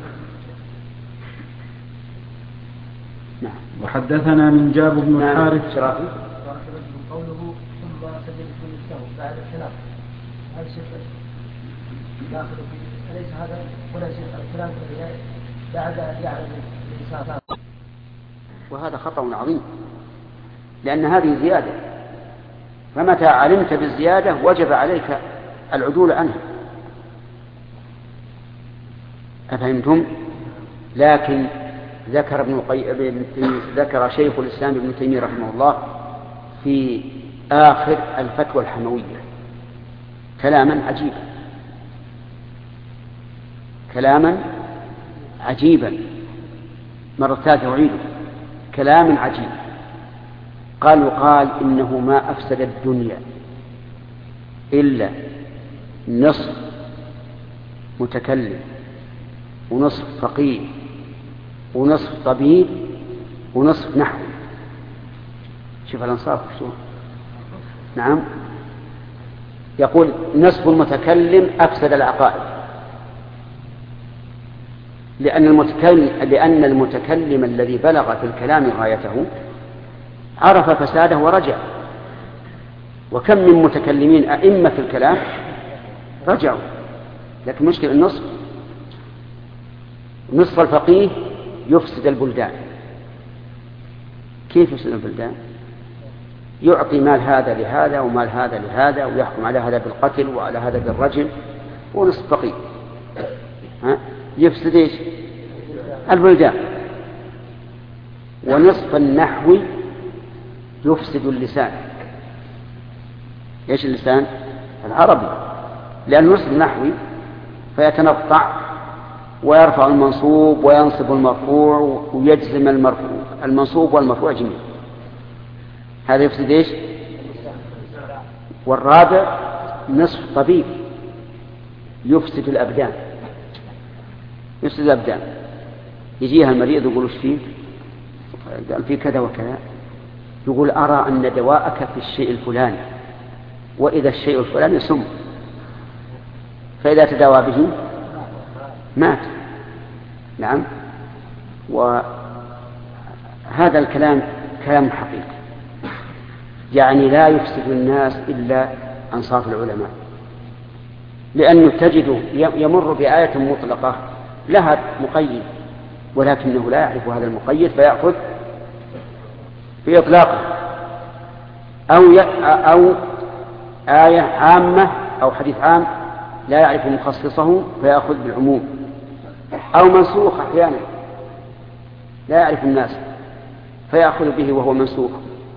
وحدثنا من جاب بن الحارث قوله ثم سجد السهو بعد الكلام، هذا شيء داخل فيه، أليس هذا ولا شيء الكلام بعد أن يعرف الإنسان؟ وهذا خطأ عظيم، لأن هذه زيادة، فمتى علمت بالزيادة وجب عليك العدول عنها. أفهمتم؟ لكن ذكر ابن القيم ذكر شيخ الإسلام ابن تيمية رحمه الله في آخر الفتوى الحموية كلاما عجيبا، كلاما عجيبا، مرة ثالثة أعيده، كلام عجيب. قال وقال إنه ما أفسد الدنيا إلا نصف متكلم ونصف فقيه ونصف طبيب ونصف نحو. شوف الانصاف شو. نعم، يقول نصف المتكلم أفسد العقائد، لأن المتكلم, لأن المتكلم الذي بلغ في الكلام غايته عرف فساده ورجع. وكم من متكلمين أئمة في الكلام رجعوا، لكن مشكلة النصف نصف الفقيه يفسد البلدان. كيف يفسد البلدان؟ يعطي مال هذا لهذا ومال هذا لهذا، ويحكم على هذا بالقتل وعلى هذا بالرجم، ونصف فقيه ها؟ يفسد ايش؟ البلدان. ونصف النحو يفسد اللسان. ايش اللسان؟ العربي، لأن نصف النحوي فيتنطع ويرفع المنصوب وينصب المرفوع ويجزم المرفوع المنصوب والمرفوع جميعا، هذا يفسد ايش؟ والرابع نصف طبيب يفسد الأبدان. يفسد الأبدان، يجيها المريض يقول ايش فيك؟ قال في كذا وكذا، يقول أرى أن دواءك في الشيء الفلاني، وإذا الشيء الفلاني سم، فإذا تداوى به مات. نعم، وهذا الكلام كلام حقيقي، يعني لا يفسد الناس إلا أنصاف العلماء، لأنه تجد يمر بآية مطلقة لها مقيد، ولكنه لا يعرف هذا المقيد فيأخذ في إطلاقه، أو أو آية عامة أو حديث عام لا يعرف مخصصه فيأخذ بالعموم، أو منسوخ أحيانا لا يعرف الناس فيأخذ به وهو منسوخ،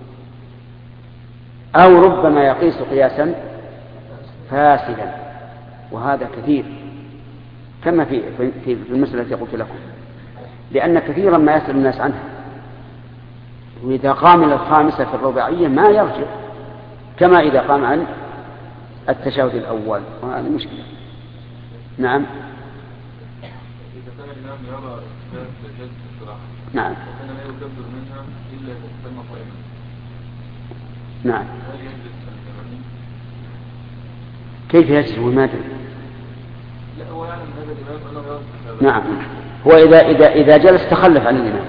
أو ربما يقيس قياسا فاسدا، وهذا كثير كما في في المسألة التي قلت لكم، لأن كثيرا ما يسأل الناس عنها، وإذا قام إلى الخامسة في الرباعية ما يرجع كما إذا قام عن التشهد الأول، وهذه مشكلة. نعم. إذا كان الإمام يرى إثبات جلسة الاستراحة نعم، وكان لا يكبر منها إلا إذا تم قائما، نعم، هل يجلس الإمام؟ كيف يجلس وما أدري؟ لا، هو يعلم هذا الإمام أنه يرى. نعم، هو إذا إذا إذا جلس تخلف عن الإمام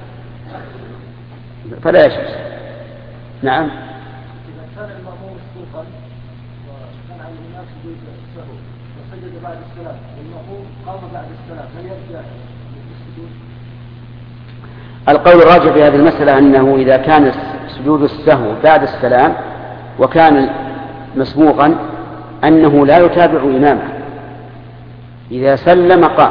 فلا يجلس. نعم. إذا كان المأموم مسبوقا وكان على الناس سجود السهو وسجد بعد السلام والمأموم قام بعد السلام، هل يرجع للسجود؟ القول الراجح في هذه المسألة أنه إذا كان سجود السهو بعد السلام وكان مسبوقا أنه لا يتابع إمامه، إذا سلم قام،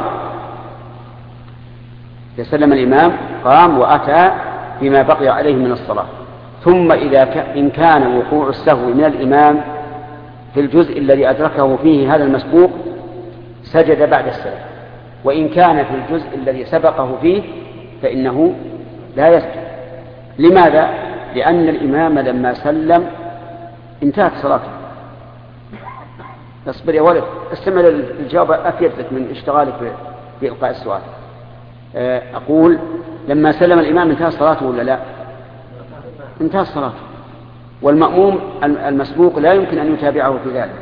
إذا سلم الإمام قام وأتى بما بقي عليه من الصلاة، ثم إذا إن كان وقوع السهو من الإمام في الجزء الذي أدركه فيه هذا المسبوق سجد بعد السلام، وإن كان في الجزء الذي سبقه فيه فإنه لا يسجد. لماذا؟ لأن الإمام لما سلم انتهت صلاته. اصبر يا ولد، استمع للجواب أفيد لك من اشتغالك في إلقاء السؤال. أقول لما سلم الإمام انتهت صلاته ولا لا؟ انتهت صلاته، والمأموم المسبوق لا يمكن أن يتابعه في ذلك،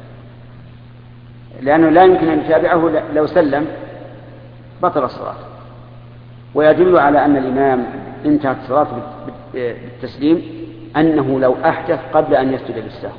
لأنه لا يمكن أن يتابعه لو سلم بطل الصلاة. ويدل على أن الإمام انتهت صلاته بالتسليم أنه لو أحدث قبل أن يسجد للسهو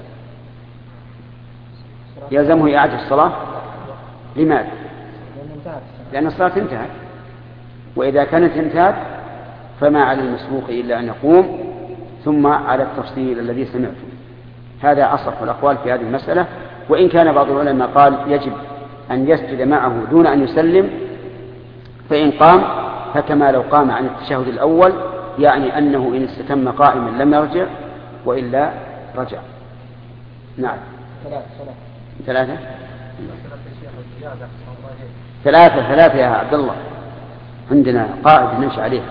يلزمه إعادة الصلاة. لماذا؟ لأن الصلاة انتهت، وإذا كانت انتهت فما على المسبوق إلا أن يقوم، ثم على التفصيل الذي سمعته. هذا أصح الأقوال في هذه المسألة، وإن كان بعض العلماء قال يجب أن يسجد معه دون أن يسلم، فإن قام فكما لو قام عن التشهد الأول، يعني أنه إن استتم قائما لم يرجع وإلا رجع. نعم. ثلاثة. ثلاثة ثلاثة يا عبد الله، عندنا قاعدة نمشي عليها.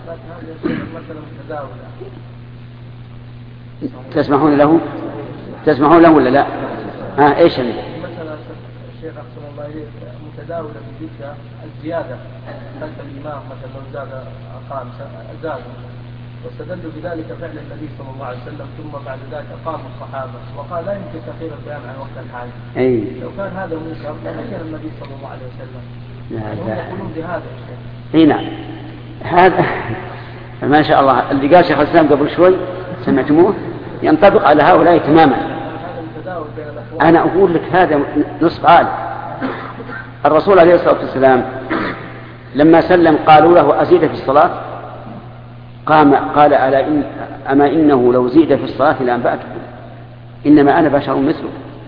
تسمحون له؟ تسمحون له ولا لا؟ ها ايش اللي؟ مثلا الشيخ أحسن الله إليك متداولة في ذكر الزيادة خلف الإمام، مثلا لو زاد أقام زاد، واستدلوا بذلك فعل النبي صلى الله عليه وسلم، ثم بعد ذلك أقاموا الصحابة وقال لا يمكن تأخير البيان عن وقت الحاجة. أي. لو كان هذا منكر لكان النبي صلى الله عليه وسلم. لا لا. يقولون بهذا يا شيخ. اي نعم. هذا ما شاء الله اللي قال شيخ الإسلام قبل شوي سمعتموه ينطبق على هؤلاء تماما. أنا أقول لك هذا نصف عالم. الرسول عليه الصلاة والسلام لما سلم قالوا له أزيد في الصلاة، قام قال ألا إن أما إنه لو زيد في الصلاة لأنبأتكم، إنما أنا بشر مثله.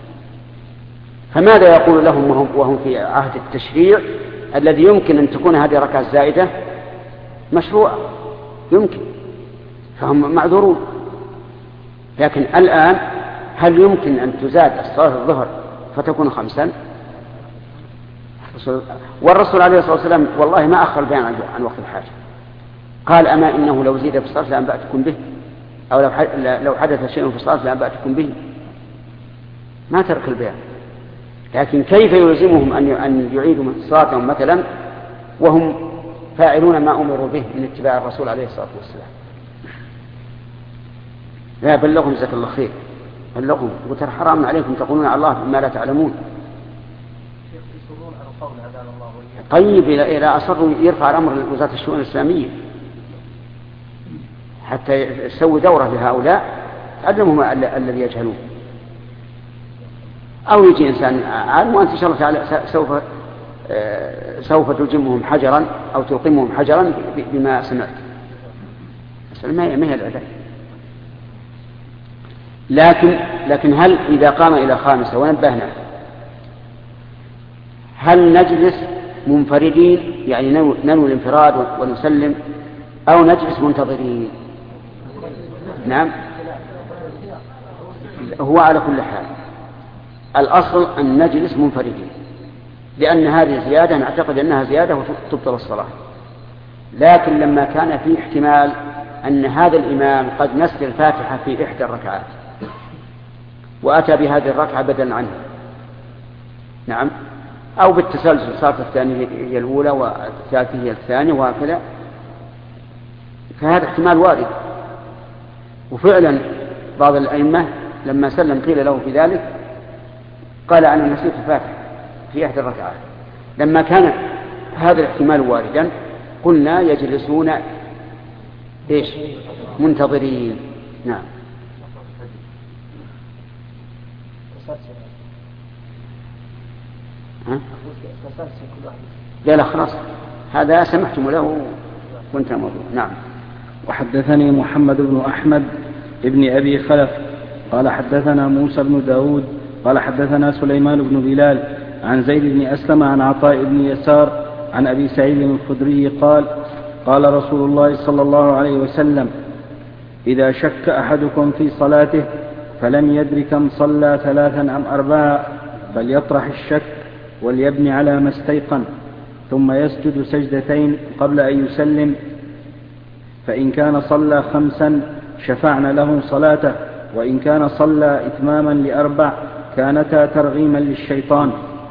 فماذا يقول لهم وهم, وهم في عهد التشريع الذي يمكن أن تكون هذه الركعة الزائدة مشروعة، يمكن، فهم معذورون. لكن الآن هل يمكن أن تزاد الصلاة الظهر فتكون خمسا؟ والرسول عليه الصلاة والسلام والله ما أخر البيان عن وقت الحاجة، قال أما إنه لو زيد في الصلاة لأنبأتكم به، أو لو حدث شيء في الصلاة لأنبأتكم به، ما ترك البيان. لكن كيف يلزمهم أن يعيدوا صلاتهم مثلا وهم فاعلون ما أمروا به من اتباع الرسول عليه الصلاة والسلام؟ لا بلغهم جزاك الله خير، بلغهم، وترى حرام عليكم تقولون على الله ما لا تعلمون. طيب إذا أصروا يرفع الأمر لوزارة الشؤون الإسلامية حتى يسوي دورة لهؤلاء تعلمهم الذي يجهلون، أو يجي إنسان عالم وأنت إن شاء الله تعالى سوف سوف تلجمهم حجرا أو تلقمهم حجرا بما سمعت. ما هي العدل. لكن لكن هل إذا قام إلى خامسة ونبهنا هل نجلس منفردين يعني ننوي الانفراد ونسلم، أو نجلس منتظرين؟ نعم، هو على كل حال الأصل أن نجلس منفردين، لأن هذه زيادة نعتقد أنها زيادة وتبطل الصلاة. لكن لما كان في احتمال أن هذا الإمام قد نسي الفاتحة في إحدى الركعات وأتى بهذه الركعة بدلا عنها، نعم، أو بالتسلسل صارت الثانية هي الأولى والثالثة هي الثانية وهكذا، فهذا احتمال وارد. وفعلا بعض الأئمة لما سلم قيل له في ذلك قال أنا نسيت الفاتحة في إحدى الركعات. لما كان هذا الاحتمال واردا قلنا يجلسون إيش؟ منتظرين. نعم. ها؟ لا لا خلاص هذا سمحتم له وانت موضوع. نعم. وحدثني محمد بن أحمد ابن أبي خلف قال حدثنا موسى بن داود قال حدثنا سليمان بن بلال عن زيد بن أسلم عن عطاء بن يسار عن أبي سعيد الخدري قال قال رسول الله صلى الله عليه وسلم إذا شك أحدكم في صلاته فلم يدر كم صلى ثلاثا أم أربعا فليطرح الشك وليبني على ما استيقن، ثم يسجد سجدتين قبل أن يسلم، فإن كان صلى خمسا شفعنا له صلاته، وإن كان صلى إتماما لأربع كانتا ترغيما للشيطان.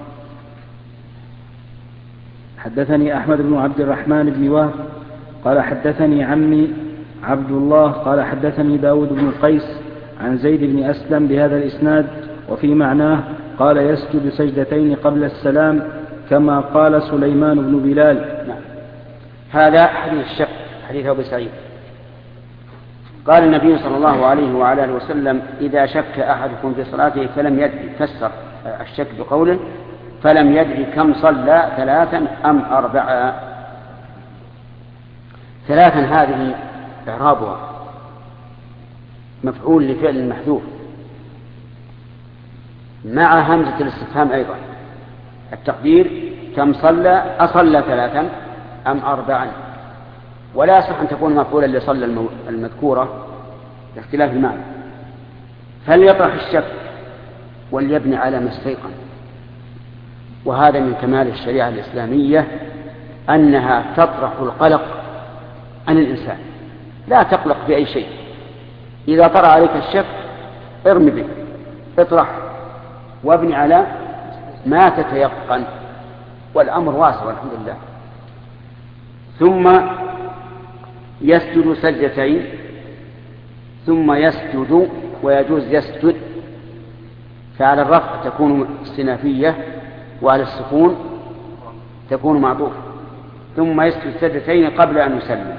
حدثني أحمد بن عبد الرحمن بن وهب قال حدثني عمي عبد الله قال حدثني داود بن قيس عن زيد بن أسلم بهذا الإسناد وفي معناه قال يسجد سجدتين قبل السلام كما قال سليمان بن بلال. نعم. هذا حديث الشك، حديث أبي سعيد. قال النبي صلى الله عليه وعلى آله وسلم إذا شك أحدكم في صلاته فلم يدري، فسر الشك بقوله فلم يدري كم صلى ثلاثا أم أربعا. ثلاثا هذه إعرابها مفعول لفعل محذوف مع همزة الاستفهام أيضا، التقدير كم صلى أصلى ثلاثا أم أربعا، ولا يصح أن تكون مفعولا لصلى المذكورة لاختلاف المعنى. فليطرح الشك وليبني على ما استيقن. وهذا من كمال الشريعة الإسلامية أنها تطرح القلق عن الإنسان. لا تقلق بأي شيء، إذا طرأ عليك الشك ارمي به، اطرح وابني على ما تتيقن، والأمر واسع والحمد لله. ثم يسجد سجدتين، ثم يسجد، ويجوز يسجد، فعلى الرفع تكون استنافية وعلى السكون تكون معطوفة. ثم يسجد سجدتين قبل أن يسلم،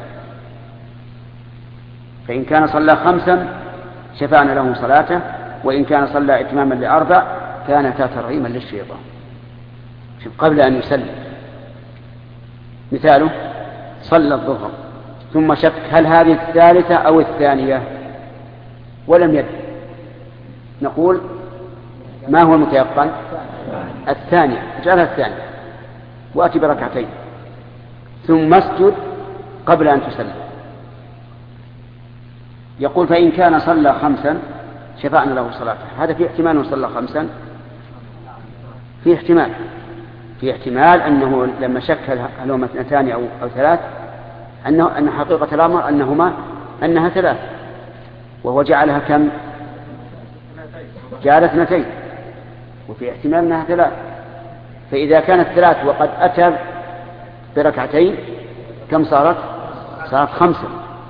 فإن كان صلى خمسا شفعنا له صلاته، وإن كان صلى إتماما لأربع كانتا ترغيما للشيطان قبل أن يسلم. مثاله صلى الظهر ثم شك هل هذه الثالثة أو الثانية ولم يدري، نقول ما هو المتيقن؟ الثانية، اجعلها الثانية وأتي بركعتين، ثم اسجد قبل أن تسلم. يقول فإن كان صلى خمسا شفعنا له صلاته. هذا في احتمال أنه صلى خمسا، في احتمال في احتمال أنه لما شك هل هما اثنتان أو, أو ثلاث أنه أن حقيقة الأمر أنهما أنها ثلاث، وهو جعلها كم؟ جعل اثنتين، وفي احتمال أنها ثلاث. فإذا كانت ثلاث وقد أتى بركعتين كم صارت؟ صارت خمسة.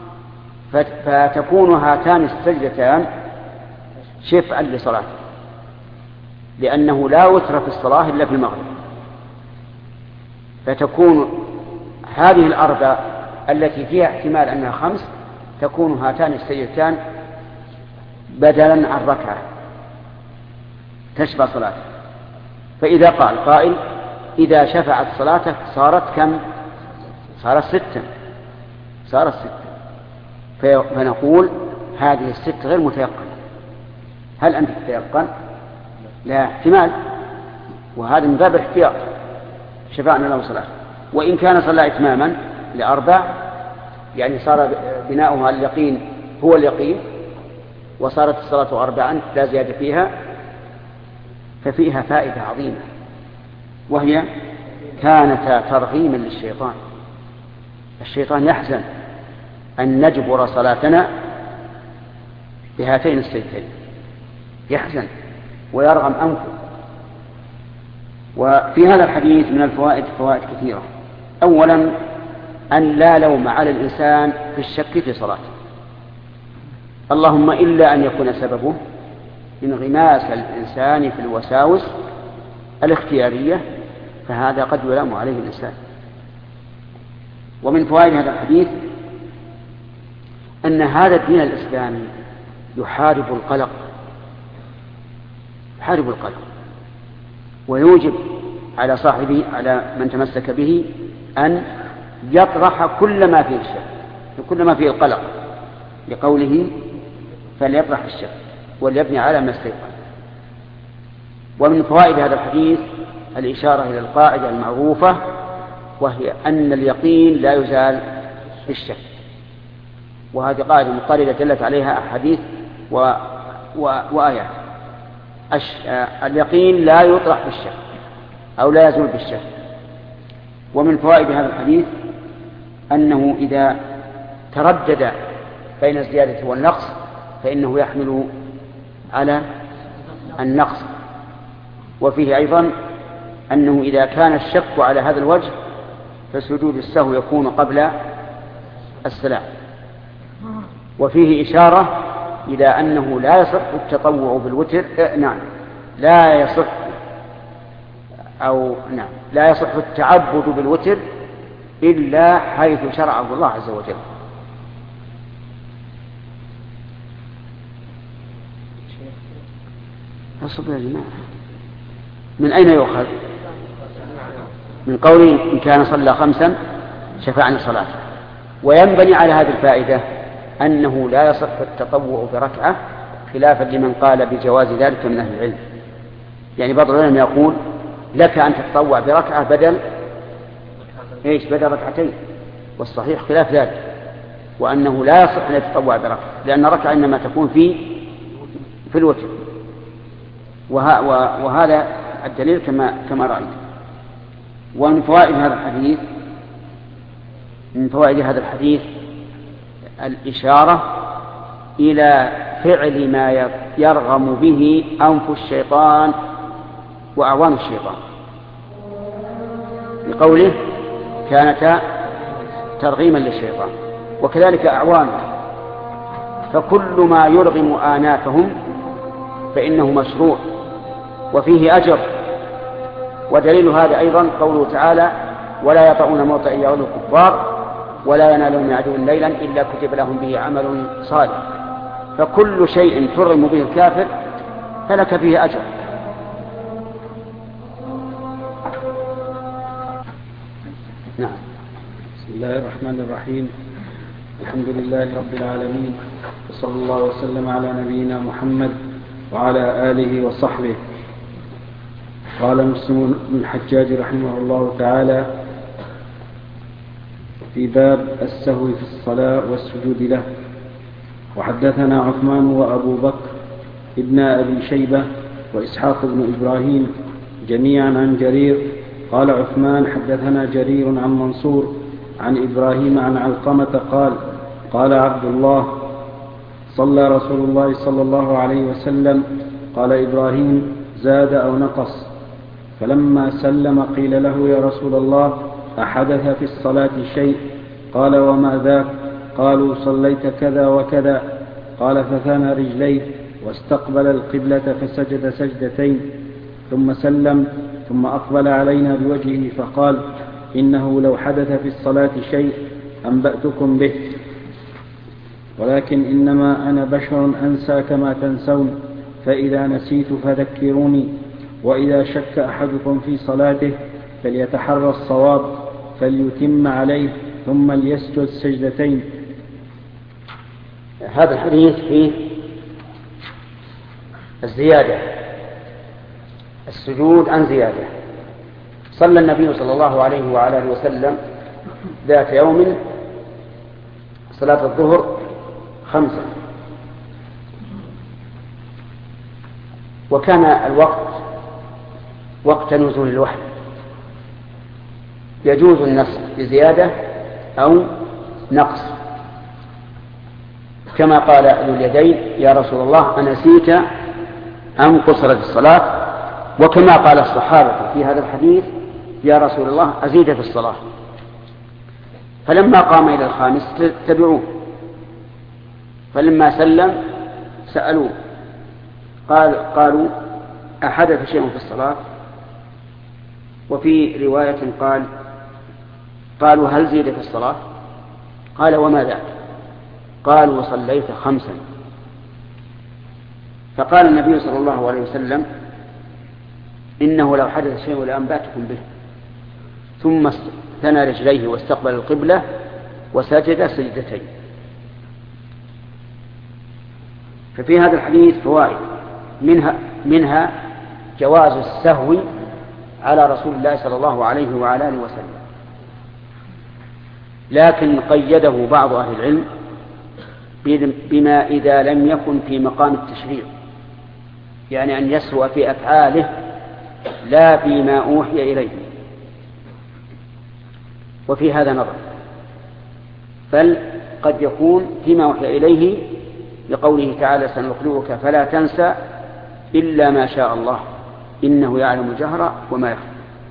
فتكون هاتان السجدتان شفعا لصلاته، لأنه لا وتر في الصلاة إلا في المغرب، فتكون هذه الأربع التي فيها احتمال أنها خمس تكون هاتان السجدتان بدلا عن ركعة تشفع صلاته. فإذا قال قائل إذا شفعت صلاتك صارت كم؟ صارت ستة، صارت ستة، فنقول هذه الست غير متيقنة. هل أنت تتيقن؟ لا، احتمال، وهذا من باب الاحتياط شفعنا له صلاة. وإن كان صلى إتماما لأربع، يعني صار بناؤها اليقين هو اليقين وصارت الصلاة أربعا لا زيادة فيها، ففيها فائدة عظيمة، وهي كانتا ترغيما للشيطان. الشيطان يحزن أن نجبر صلاتنا بهاتين السجدتين، يحزن ويرغم أنفه. وفي هذا الحديث من الفوائد فوائد كثيرة. أولا أن لا لوم على الإنسان في الشك في صلاته، اللهم إلا أن يكون سببه انغماس الإنسان في الوساوس الاختيارية، فهذا قد يلام عليه الإنسان. ومن فوائد هذا الحديث أن هذا الدين الإسلامي يحارب القلق، يحارب القلق ويوجب على صاحبه، على من تمسك به، أن يطرح كل ما فيه الشك وكل ما فيه القلق، لقوله فليطرح الشك وليبني على ما استيقن. ومن فوائد هذا الحديث الإشارة إلى القاعدة المعروفة، وهي أن اليقين لا يزال بالشك، وهذه قاعدة مضطردة دلت عليها أحاديث و... و... وآيات. أش... اليقين لا يطرح بالشك أو لا يزول بالشك. ومن فوائد هذا الحديث أنه إذا تردد بين الزيادة والنقص فإنه يحمل على النقص. وفيه أيضا أنه إذا كان الشك على هذا الوجه فسجود السهو يكون قبل السلام. وفيه إشارة إلى أنه لا يصح التطوع بالوتر، اه نعم لا يصح أو نعم لا يصح التعبد بالوتر إلا حيث شرعه الله عز وجل. أصبر يا جماعة، من أين يؤخذ؟ من قوله إن كان صلى خمسا شفعنا صلاته. وينبني على هذه الفائدة أنه لا يصح التطوع بركعة، خلافا لمن قال بجواز ذلك من أهل العلم. يعني بعض العلماء يقول لك أن تتطوع بركعة بدل إيش؟ بدل ركعتين، والصحيح خلاف ذلك، وأنه لا يصح أن يتطوع بركعة، لأن ركعة إنما تكون في في الوتر. وه... وهذا الدليل كما كما رأيت. ومن فوائد هذا الحديث من فوائد هذا الحديث الإشارة إلى فعل ما يرغم به أنف الشيطان وأعوان الشيطان، بقوله كانتا ترغيما للشيطان، وكذلك أعوانه، فكل ما يرغم آنافهم فإنه مشروع وفيه أجر. ودليل هذا أيضا قوله تعالى ولا يطعون موطئ يغل الكفار ولا ينالون من عدو ليلا إلا كتب لهم به عمل صالح، فكل شيء ترغم به الكافر فلك فيه أجر. نعم. بسم الله الرحمن الرحيم. الحمد لله رب العالمين، وصلى الله وسلم على نبينا محمد وعلى آله وصحبه. قال مسلم بن الحجاج رحمه الله تعالى في باب السهو في الصلاة والسجود له. وحدثنا عثمان وأبو بكر ابن أبي شيبة وإسحاق بن إبراهيم جميعا عن جرير. قال عثمان حدثنا جرير عن منصور عن إبراهيم عن علقمة قال قال عبد الله صلى رسول الله صلى الله عليه وسلم. قال إبراهيم زاد أو نقص. فلما سلم قيل له يا رسول الله أحدث في الصلاة شيء؟ قال وما ذاك؟ قالوا صليت كذا وكذا. قال فثنى رجليه واستقبل القبلة فسجد سجدتين ثم سلم ثم أقبل علينا بوجهه فقال إنه لو حدث في الصلاة شيء أنبأتكم به، ولكن إنما أنا بشر أنسى كما تنسون، فإذا نسيت فذكروني. وإذا شك أحدكم في صلاته فليتحرى الصواب فليتم عليه ثم ليسجد سجدتين. هذا الحديث فيه الزيادة، السجود عن زيادة. صلى النبي صلى الله عليه وعلى اله وسلم ذات يوم صلاة الظهر خمسة، وكان الوقت وقت نزول الوحي، يجوز النص بزيادة أو نقص، كما قال ذو اليدين يا رسول الله أنسيت أم قصرت الصلاة، وكما قال الصحابة في هذا الحديث يا رسول الله أزيد في الصلاة. فلما قام إلى الخامس تبعوه، فلما سلم سألوه قال قالوا أحدث شيء في الصلاة؟ وفي رواية قال قالوا هل زيد في الصلاة؟ قال وما ذاك؟ قالوا صليت خمسا. فقال النبي صلى الله عليه وسلم إنه لو حدث شيء لأنبأتكم به. ثم ثنى رجليه واستقبل القبلة وسجد سجدتين. ففي هذا الحديث فوائد، منها, منها جواز السهو على رسول الله صلى الله عليه وعلى آله وسلم، لكن قيده بعض أهل العلم بما إذا لم يكن في مقام التشريع، يعني أن يسهو في أفعاله لا فيما أوحي إليه. وفي هذا نظر، بل قد يكون فيما أوحي إليه لقوله تعالى سنقرئك فلا تنسى إلا ما شاء الله إنه يعلم الجهر وما يخفى،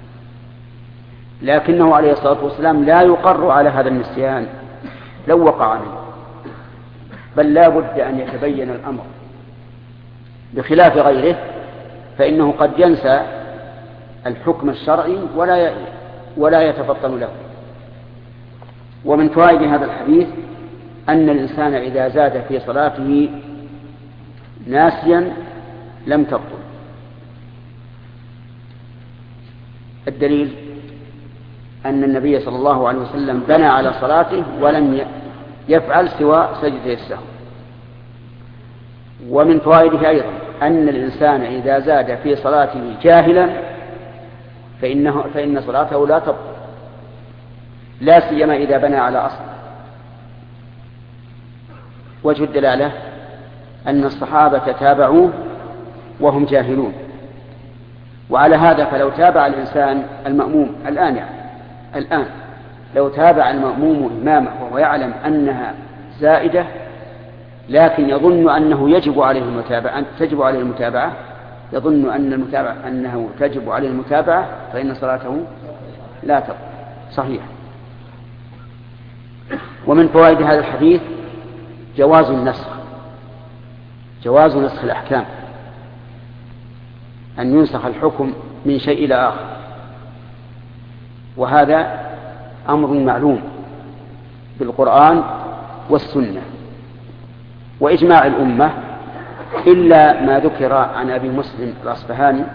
لكنه عليه الصلاة والسلام لا يقر على هذا النسيان لو وقع عليه، بل لا بد أن يتبين الأمر، بخلاف غيره فإنه قد ينسى الحكم الشرعي ولا ولا يتفطن له. ومن فوائد هذا الحديث أن الإنسان إذا زاد في صلاته ناسيا لم تبطل. الدليل أن النبي صلى الله عليه وسلم بنى على صلاته ولم يفعل سوى سجدة السهو. ومن فوائده أيضا أن الإنسان إذا زاد في صلاته جاهلا فإنه فإن صلاته لا تبطل، لا سيما إذا بنى على أصل. وجه الدلالة أن الصحابة تابعوه وهم جاهلون، وعلى هذا فلو تابع الإنسان المأموم الآن يعني الآن لو تابع المأموم إمامه وهو يعلم أنها زائدة لكن يظن أنه يجب عليه المتابعة أن تجب عليه المتابعة يظن أن المتابعة أنه تجب عليه المتابعة فإن صلاته لا تقبل صحيح. ومن فوائد هذا الحديث جواز النسخ جواز نسخ الأحكام، أن ينسخ الحكم من شيء إلى آخر، وهذا أمر معلوم بالقرآن والسنة وإجماع الأمة، إلا ما ذكر عن أبي مسلم الأصفهاني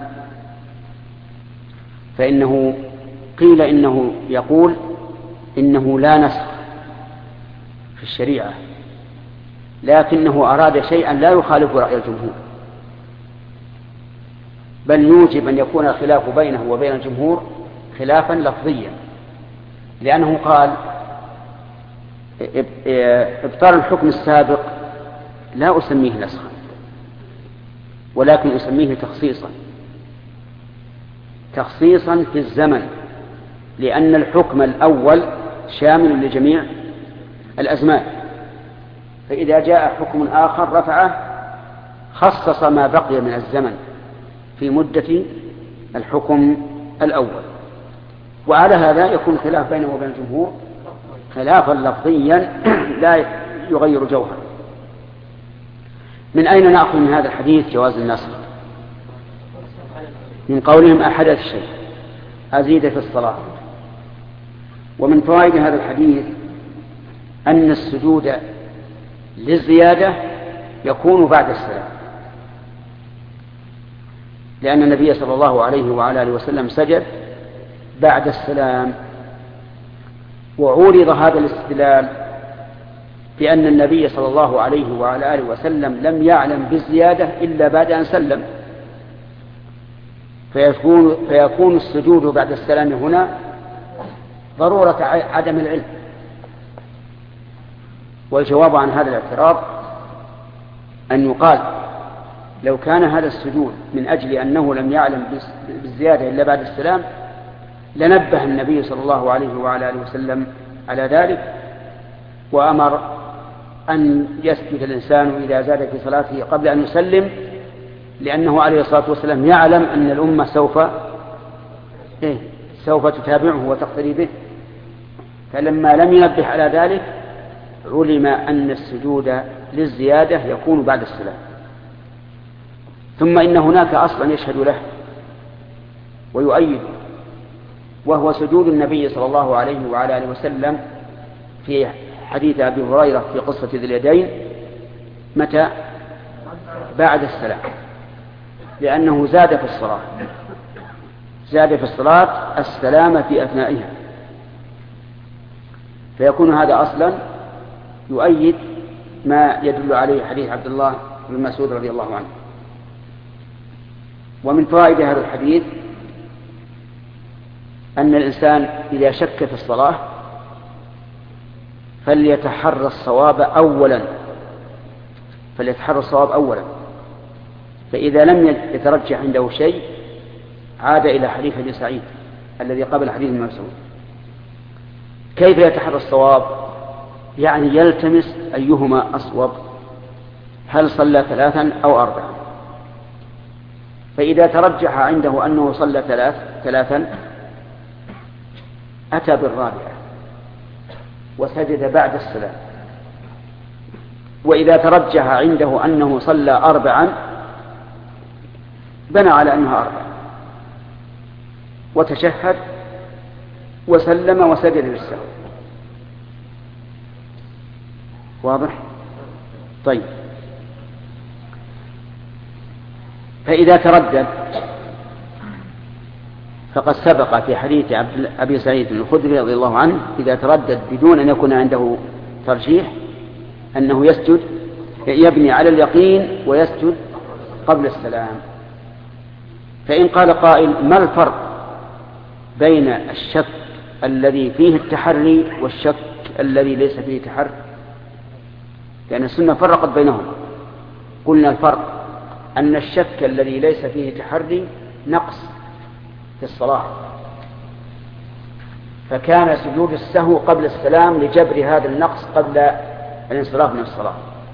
فإنه قيل إنه يقول إنه لا نسخ في الشريعة، لكنه أراد شيئا لا يخالف رأي الجمهور، بل يوجب أن يكون الخلاف بينه وبين الجمهور خلافا لفظيا، لأنه قال إبطال الحكم السابق لا أسميه نسخا ولكن أسميه تخصيصا تخصيصا في الزمن، لأن الحكم الأول شامل لجميع الأزمان، فإذا جاء حكم آخر رفعه خصص ما بقي من الزمن في مدة الحكم الأول. وعلى هذا يكون خلاف بينه وبين الجمهور خلافا لفظيا لا يغير جوهر. من أين نأخذ من هذا الحديث جواز النسخ؟ من قولهم أحدث شيء أزيد في الصلاة. ومن فوائد هذا الحديث أن السجود للزيادة يكون بعد السلام، لأن النبي صلى الله عليه وعلى آله وسلم سجد بعد السلام، وعورض هذا الاستدلال بأن النبي صلى الله عليه وعلى آله وسلم لم يعلم بالزيادة إلا بعد أن سلم، فيكون, فيكون السجود بعد السلام هنا ضرورة عدم العلم. والجواب عن هذا الاعتراض أن يقال لو كان هذا السجود من أجل أنه لم يعلم بالزيادة إلا بعد السلام لنبه النبي صلى الله عليه وعلى آله وسلم على ذلك، وأمر أن يسجد الإنسان إذا زاد في صلاته قبل أن يسلم، لأنه عليه الصلاة والسلام يعلم أن الأمة سوف إيه سوف تتابعه وتقتدي به، فلما لم ينبه على ذلك علم أن السجود للزيادة يكون بعد السلام. ثم إن هناك أصلا يشهد له ويؤيد، وهو سجود النبي صلى الله عليه وعلى آله وسلم في حديث أبي هريرة في قصة ذي اليدين متى؟ بعد السلام، لأنه زاد في الصلاة زاد في الصلاة السلام في أثنائها، فيكون هذا أصلا يؤيد ما يدل عليه حديث عبد الله بن مسعود رضي الله عنه. ومن فوائد هذا الحديث أن الإنسان إذا شك في الصلاة فليتحرى الصواب أولا فليتحرى الصواب أولا فإذا لم يترجح عنده شيء عاد إلى حديث أبي سعيد الذي قبل حديث ابن مسعود. كيف يتحرى الصواب؟ يعني يلتمس أيهما أصوب، هل صلى ثلاثا أو أربعا، فإذا ترجح عنده أنه صلى ثلاث ثلاثا أتى بالرابعة وسجد بعد السلام، وإذا ترجح عنده أنه صلى أربعا بنى على أنها أربعة وتشهد وسلم وسجد للسهو. واضح؟ طيب، فإذا تردد فقد سبق في حديث أبي سعيد الخدري رضي الله عنه إذا تردد بدون أن يكون عنده ترجيح أنه يسجد يبني على اليقين ويسجد قبل السلام. فإن قال قائل ما الفرق بين الشك الذي فيه التحري والشك الذي ليس فيه تحري؟ لأن السنة فرقت بينهما. قلنا الفرق أن الشك الذي ليس فيه تحري نقص في الصلاة، فكان سجود السهو قبل السلام لجبر هذا النقص قبل الانصراف من الصلاة،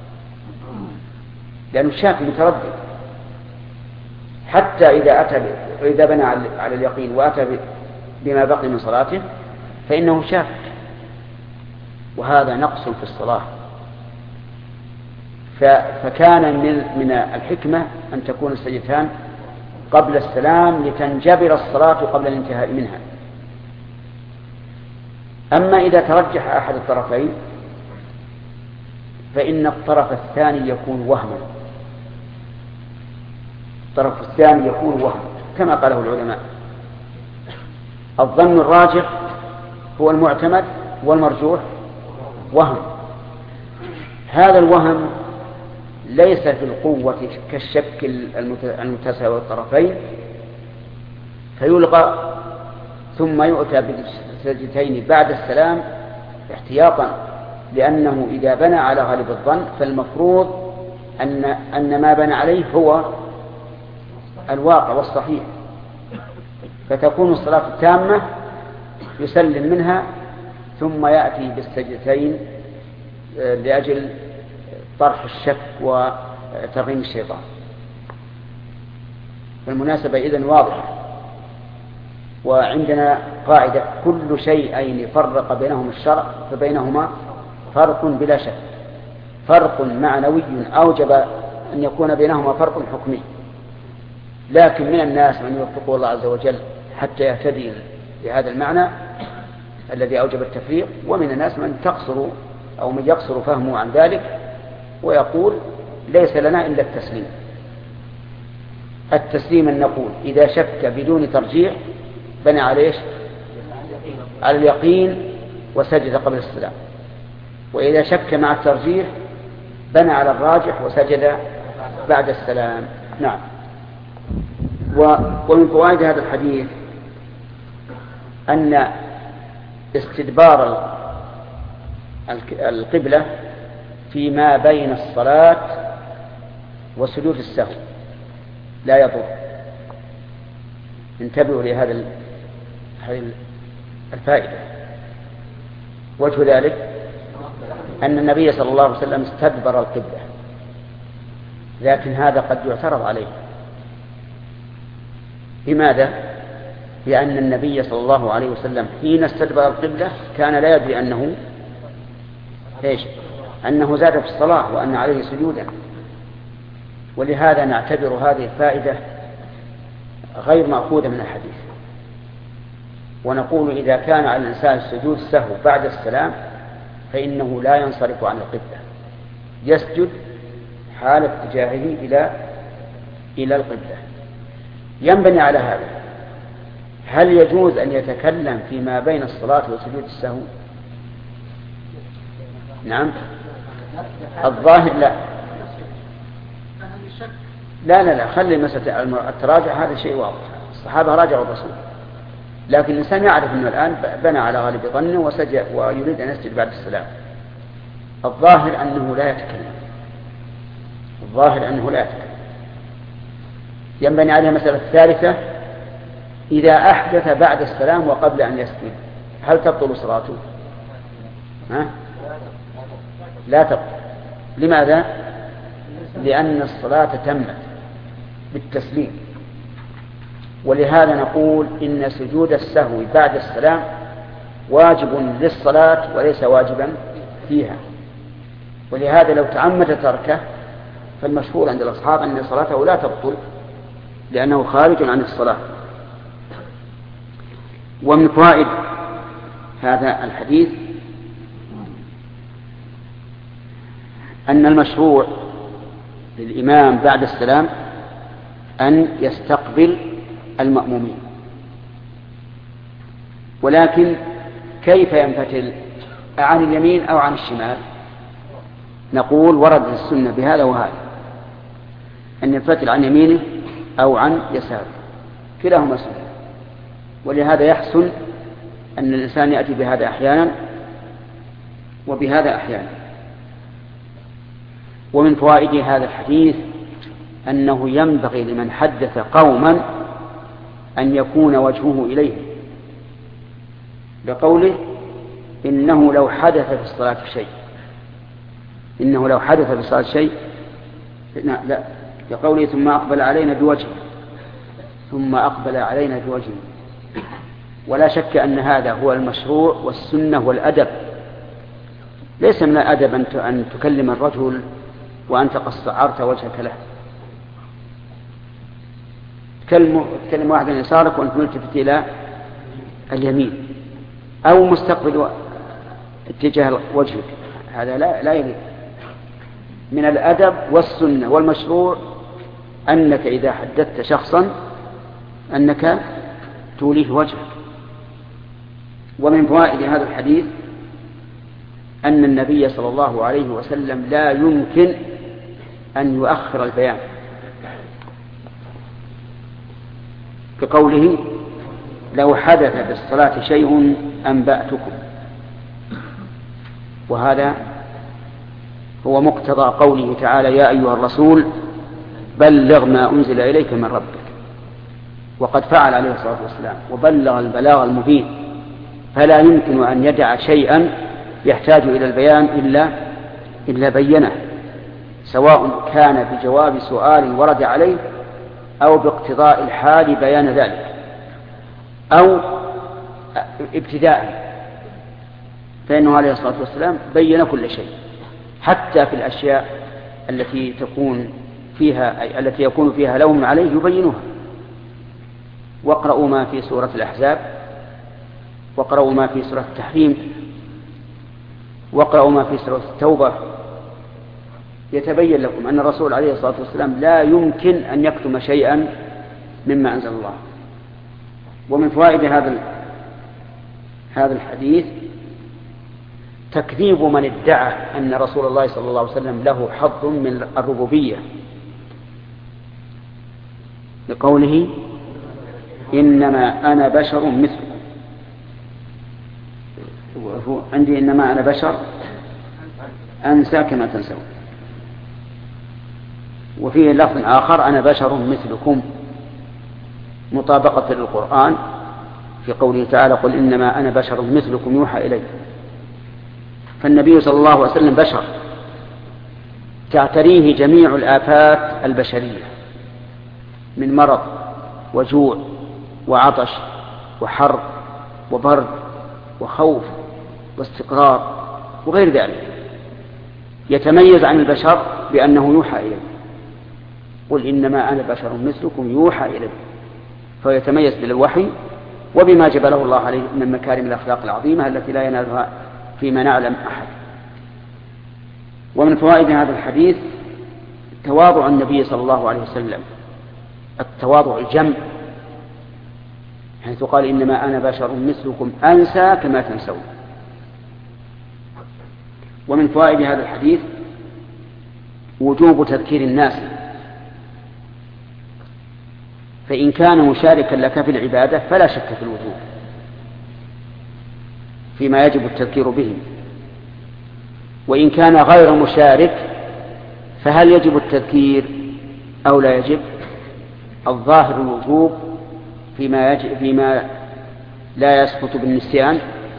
لأنه شاك متردد. حتى إذا أتى إذا بنى على اليقين وأتى بما بقي من صلاته فإنه شاك، وهذا نقص في الصلاة. فكان من الحكمة أن تكون السجدتان قبل السلام لتنجبر الصلاة قبل الانتهاء منها. أما إذا ترجح أحد الطرفين فإن الطرف الثاني يكون وهما، الطرف الثاني يكون وهما كما قاله العلماء. الظن الراجح هو المعتمد والمرجوح وهم. هذا الوهم ليس في القوة كالشك المتساوي الطرفين فيلغى ثم يؤتى بالسجدتين بعد السلام احتياطا، لأنه إذا بنى على غالب الظن فالمفروض أن أن ما بنى عليه هو الواقع والصحيح، فتكون الصلاة التامة يسلم منها ثم يأتي بالسجدتين لأجل طرح الشك وترغيم الشيطان. فالمناسبة إذن واضحة. وعندنا قاعدة: كل شيئين فرق بينهما الشرع فبينهما فرق بلا شك. فرق معنوي أوجب أن يكون بينهما فرق حكمي، لكن من الناس من يوفقه الله عز وجل حتى يهتدي لهذا المعنى الذي أوجب التفريق، ومن الناس من تقصر أو من يقصر فهمه عن ذلك ويقول ليس لنا إلا التسليم. التسليم أن نقول إذا شك بدون ترجيح بنى عليه على اليقين وسجد قبل السلام، وإذا شك مع الترجيح بنى على الراجح وسجد بعد السلام. نعم. ومن فوائد هذا الحديث أن استدبار القبلة فيما بين الصلاة وسجود السهو لا يضر. انتبهوا لهذا الفائدة. وجه ذلك أن النبي صلى الله عليه وسلم استدبر القبلة، لكن هذا قد يعترض عليه. لماذا؟ لأن النبي صلى الله عليه وسلم حين استدبر القبلة كان لا يدري أنه إيش؟ أنه زاد في الصلاة وأن عليه سجودا. ولهذا نعتبر هذه الفائدة غير مأخوذة من الحديث، ونقول إذا كان على الإنسان سجود سهو بعد السلام فإنه لا ينصرف عن القبلة، يسجد حال اتجاهه إلى إلى القبلة. ينبني على هذا: هل يجوز أن يتكلم فيما بين الصلاة وسجود السهو؟ نعم. الظاهر لا لا لا, لا. خلي مسألة التراجع هذا شيء واضح، الصحابة راجعوا الرسول، لكن الإنسان يعرف أنه الآن بنى على غالب ظنه وسجد ويريد أن يسجد بعد السلام. الظاهر أنه لا يتكلم، الظاهر أنه لا يتكلم. ينبني عليها مسألة الثالثة: إذا أحدث بعد السلام وقبل أن يسجد هل تبطل صلاته؟ ها؟ لا تبطل. لماذا؟ لأن الصلاة تمت بالتسليم. ولهذا نقول إن سجود السهو بعد السلام واجب للصلاة وليس واجبا فيها. ولهذا لو تعمد تركه فالمشهور عند الأصحاب أن صلاته لا تبطل لأنه خارج عن الصلاة. ومن فوائد هذا الحديث أن المشروع للإمام بعد السلام أن يستقبل المأمومين، ولكن كيف ينفتل؟ عن اليمين أو عن الشمال؟ نقول وردت السنة بهذا وهذا، أن ينفتل عن يمينه أو عن يساره، كلاهما سنة. ولهذا يحسن أن الإنسان يأتي بهذا أحيانا وبهذا أحيانا. ومن فوائد هذا الحديث أنه ينبغي لمن حدث قوما أن يكون وجهه إليه، لقوله إنه لو حدث في الصلاة شيء إنه لو حدث في الصلاة شيء لا, لا. لقوله ثم أقبل علينا بوجهه ثم أقبل علينا بوجهه. ولا شك أن هذا هو المشروع والسنة والأدب. ليس من الأدب أن تكلم الرجل وأنت قد استعرت وجهك له. تكلم واحد عن يسارك وأنت ملتفت إلى اليمين أو مستقبل اتجاه وجهك، هذا لا لا يليق. من الأدب والسنة والمشروع أنك إذا حدثت شخصا أنك توليه وجهك. ومن فوائد هذا الحديث أن النبي صلى الله عليه وسلم لا يمكن أن يؤخر البيان، بقوله لو حدث بالصلاة شيء أنبأتكم، وهذا هو مقتضى قوله تعالى يا أيها الرسول بلغ ما أنزل إليك من ربك، وقد فعل عليه الصلاة والسلام وبلغ البلاغ المبين، فلا يمكن أن يدع شيئا يحتاج إلى البيان إلا إلا بينه، سواء كان بجواب سؤال ورد عليه أو باقتضاء الحال بيان ذلك أو ابتداء، فإنه عليه الصلاة والسلام بين كل شيء حتى في الأشياء التي تكون فيها أي التي يكون فيها لوم عليه يبينها. واقرأوا ما في سورة الأحزاب، واقرأوا ما في سورة التحريم، واقرأوا ما في سورة التوبة، يتبين لكم أن الرسول عليه الصلاة والسلام لا يمكن أن يكتم شيئا مما أنزل الله. ومن فوائد هذا هذا الحديث تكذيب من ادعى أن رسول الله صلى الله عليه وسلم له حظ من الربوبية، لقوله إنما أنا بشر مثلكم. عندي إنما أنا بشر أنسى كما تنسون، وفيه لفظ آخر أنا بشر مثلكم مطابقة للقرآن في قوله تعالى قل إنما أنا بشر مثلكم يوحى إلي. فالنبي صلى الله عليه وسلم بشر تعتريه جميع الآفات البشرية من مرض وجوع وعطش وحر وبرد وخوف واستقرار وغير ذلك، يتميز عن البشر بأنه يوحى إليه. قل إنما أنا بشر مثلكم يوحى إليه، فيتميز بالوحي وبما جبله الله عليه من مكارم الأخلاق العظيمة التي لا ينالها فيما نعلم أحد. ومن فوائد هذا الحديث تواضع النبي صلى الله عليه وسلم، التواضع الجم، حيث قال إنما أنا بشر مثلكم أنسى كما تنسون. ومن فوائد هذا الحديث وجوب تذكير الناس، فإن كان مشاركا لك في العبادة فلا شك في الوجوب فيما يجب التذكير به، وإن كان غير مشارك فهل يجب التذكير أو لا يجب؟ الظاهر الوجوب فيما, يجب فيما لا يسقط بالنسيان،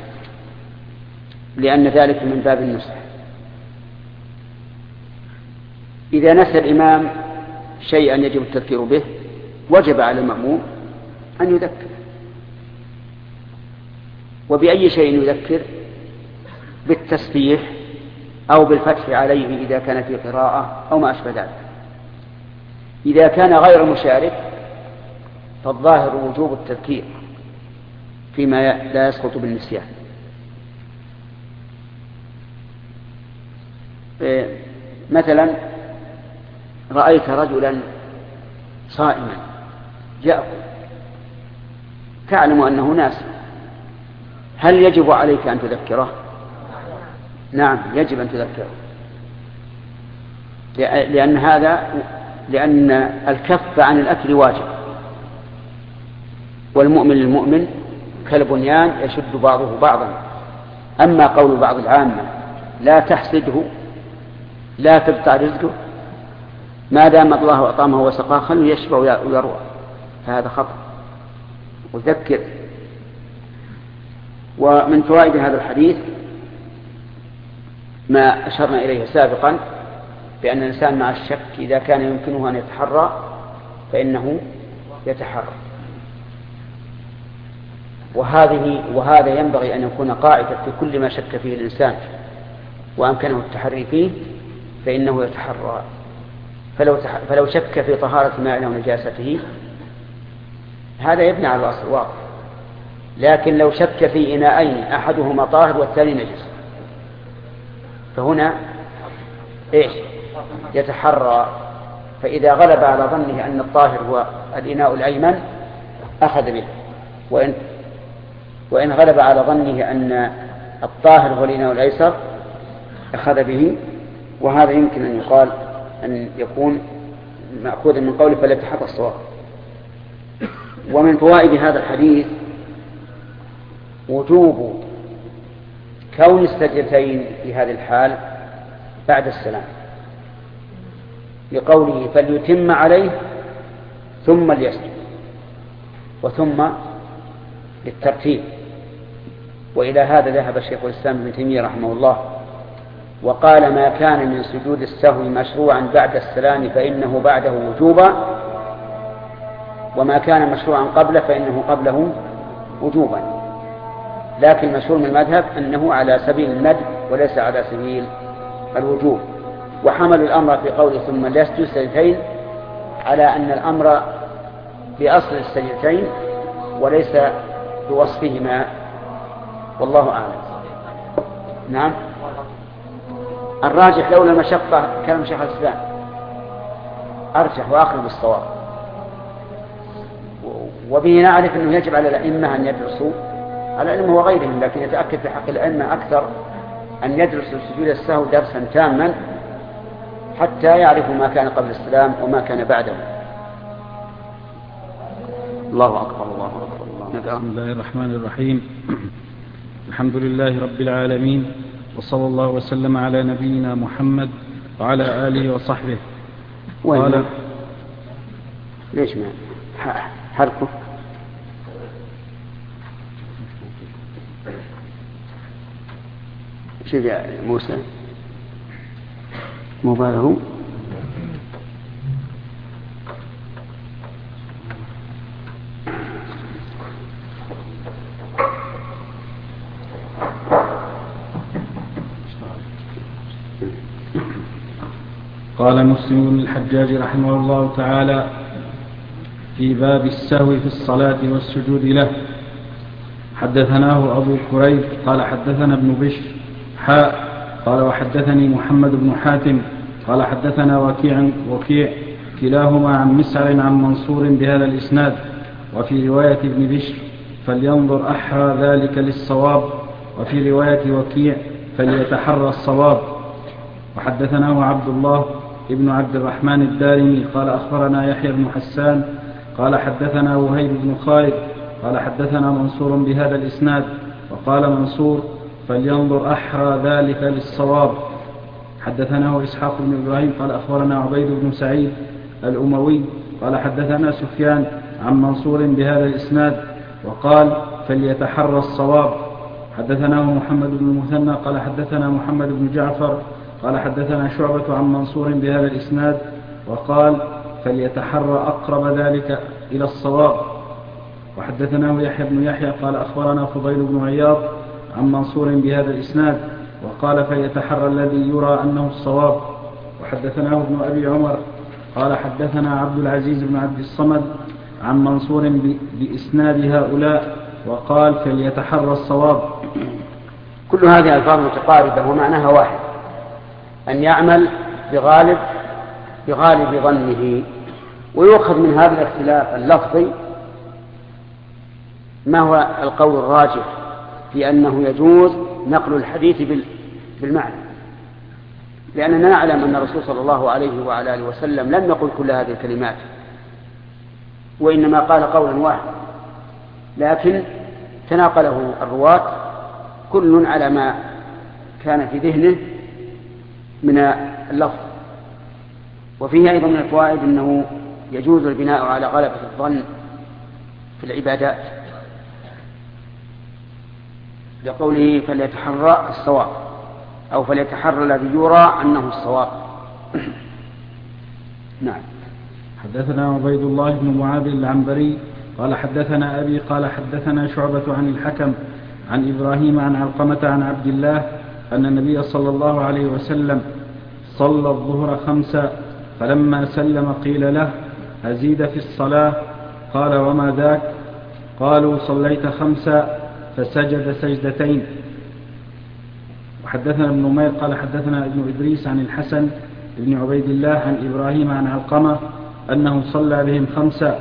لأن ذلك من باب النصح. إذا نسى الإمام شيئا يجب التذكير به وجب على المأموم أن يذكر. وبأي شيء يذكر؟ بالتسبيح أو بالفتح عليه إذا كان في قراءة أو ما أشبه ذلك. إذا كان غير مشارك فالظاهر وجوب التذكير فيما لا يسقط بالنسيان. مثلا رأيت رجلا صائما يأكل، تعلم أنه ناس، هل يجب عليك أن تذكره؟ نعم يجب أن تذكره، لأن هذا لأن الكف عن الأكل واجب، والمؤمن للمؤمن كالبنيان يشد بعضه بعضا. أما قول بعض العامة لا تحسده لا تقطع رزقه ما دام الله أطعمه وسقاه خلوا يشبع ويروى، فهذا خطأ. وذكر. ومن فوائد هذا الحديث ما أشرنا إليه سابقا بأن الإنسان مع الشك إذا كان يمكنه أن يتحرى فإنه يتحرى. وهذه وهذا ينبغي أن يكون قاعدة في كل ما شك فيه الإنسان وأمكنه التحري فيه فإنه يتحرى. فلو, تح... فلو شك في طهارة ماء أو نجاسته هذا يبنى على الأصل واضح. لكن لو شك في إناءين أحدهما طاهر والثاني نجس فهنا إيش؟ يتحرى. فإذا غلب على ظنه أن الطاهر هو الإناء الأيمن أخذ به، وإن, وإن غلب على ظنه أن الطاهر هو الإناء الأيسر أخذ به. وهذا يمكن أن يقال أن يكون مأخوذا من قوله فليتحرى الصواب. ومن فوائد هذا الحديث وجوب كون السجدتين في هذه الحال بعد السلام، لقوله فليتم عليه ثم ليسجد، وثم للترتيب. وإلى هذا ذهب الشيخ الإسلام ابن تيمية رحمه الله وقال ما كان من سجود السهو مشروعا بعد السلام فإنه بعده وجوبا، وما كان مشروعا قبله فإنه قبله وجوبا. لكن مشهور من المذهب أنه على سبيل الندب وليس على سبيل الوجوب. وحمل الأمر في قوله ثم ليسجد السجدتين على أن الأمر بأصل السجدتين وليس بوصفهما، والله أعلم. نعم، الراجح لولا المشقة كلام شيخ الإسلام أرجح وأقرب الصواب. وبه نعرف أنه يجب على الأئمة أن يدرسوا على العلم وغيرهم، لكن يتأكد في حق الأئمة أكثر أن يدرسوا سجود السهو درسا تاما حتى يعرفوا ما كان قبل السلام وما كان بعده. الله أكبر الله أكبر الله. بسم الله الرحمن الرحيم. الحمد لله رب العالمين، وصلى الله وسلم على نبينا محمد وعلى آله وصحبه. قال ليش ما حركه شوف يا موسى مباله قال مسلم بن الحجاج رحمه الله تعالى في باب السهو في الصلاة والسجود له: حدثناه أبو كريب قال حدثنا ابن بشر حاء قال وحدثني محمد بن حاتم قال حدثنا وكيع وكيع كلاهما عن مسعر عن منصور بهذا الإسناد. وفي رواية ابن بشر فلينظر أحرى ذلك للصواب، وفي رواية وكيع فليتحرى الصواب. وحدثناه عبد الله ابن عبد الرحمن الدارمي قال أخبرنا يحيى بن حسان قال حدثنا وهيب بن خالد قال حدثنا منصور بهذا الإسناد. وقال منصور فلينظر أحرى ذلك للصواب. حدثناه إسحاق بن إبراهيم قال أخبرنا عبيد بن سعيد الأموي قال حدثنا سفيان عن منصور بهذا الإسناد وقال فليتحرى الصواب. حدثناه محمد بن المثنى قال حدثنا محمد بن جعفر قال حدثنا شعبة عن منصور بهذا الإسناد وقال فليتحرى أقرب ذلك إلى الصواب. وحدثناه يحيى بن يحيى قال أخبرنا فضيل بن عياض عن منصور بهذا الإسناد وقال فليتحرى الذي يرى أنه الصواب. وحدثناه ابن أبي عمر قال حدثنا عبد العزيز بن عبد الصمد عن منصور بإسناد هؤلاء وقال فليتحرى الصواب. كل هذه ألفاظ متقاربة ومعناها واحد، أن يعمل بغالب بغالب ظنه. ويؤخذ من هذا الاختلاف اللفظي ما هو القول الراجح في أنه يجوز نقل الحديث بالمعنى، لأننا نعلم أن الرسول صلى الله عليه وعلى آله وسلم لم يقل كل هذه الكلمات، وإنما قال قولا واحدا، لكن تناقله الرواة كل على ما كان في ذهنه من اللفظ. وفيه أيضا من الفوائد أنه يجوز البناء على غلبة الظن في العبادات، لقوله فليتحرى الصواب أو فليتحرى الذي يرى أنه الصواب. نعم. حدثنا عبيد الله بن معاذ العنبري قال حدثنا أبي قال حدثنا شعبة عن الحكم عن إبراهيم عن علقمة عن عبد الله أن النبي صلى الله عليه وسلم صلى الظهر خمسا فلما سلم قيل له أزيد في الصلاة؟ قال وما ذاك؟ قالوا صليت خمسا فسجد سجدتين. وحدثنا ابن نمير قال حدثنا ابن إدريس عن الحسن بن عبيد الله عن إبراهيم عن علقمة أنه صلى بهم خمسا.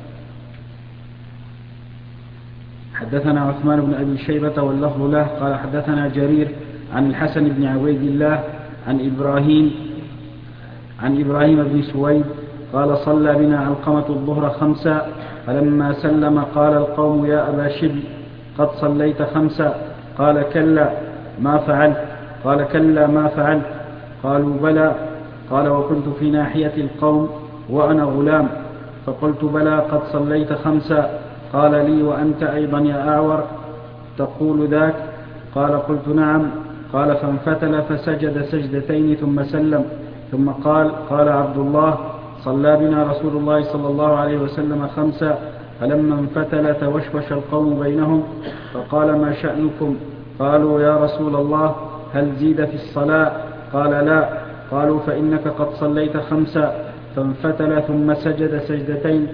حدثنا عثمان بن أبي شيبة واللفظ له قال حدثنا جرير عن الحسن بن عبيد الله عن إبراهيم عن إبراهيم بن سويد قال صلى بنا علقمة الظهر خمسا فلما سلم قال القوم يا أبا شبل قد صليت خمسا؟ قال كلا ما فعلت؟ قال كلا ما فعلت؟ قالوا بلى. قال وكنت في ناحية القوم وأنا غلام فقلت بلى قد صليت خمسا. قال لي وأنت أيضا يا أعور تقول ذاك؟ قال قلت نعم. قال فانفتل فسجد سجدتين ثم سلم ثم قال قال عبد الله صلى بنا رسول الله صلى الله عليه وسلم خمسا فلما انفتل توشوش القوم بينهم فقال ما شأنكم؟ قالوا يا رسول الله هل زيد في الصلاة؟ قال لا. قالوا فإنك قد صليت خمسا. فانفتل ثم سجد سجدتين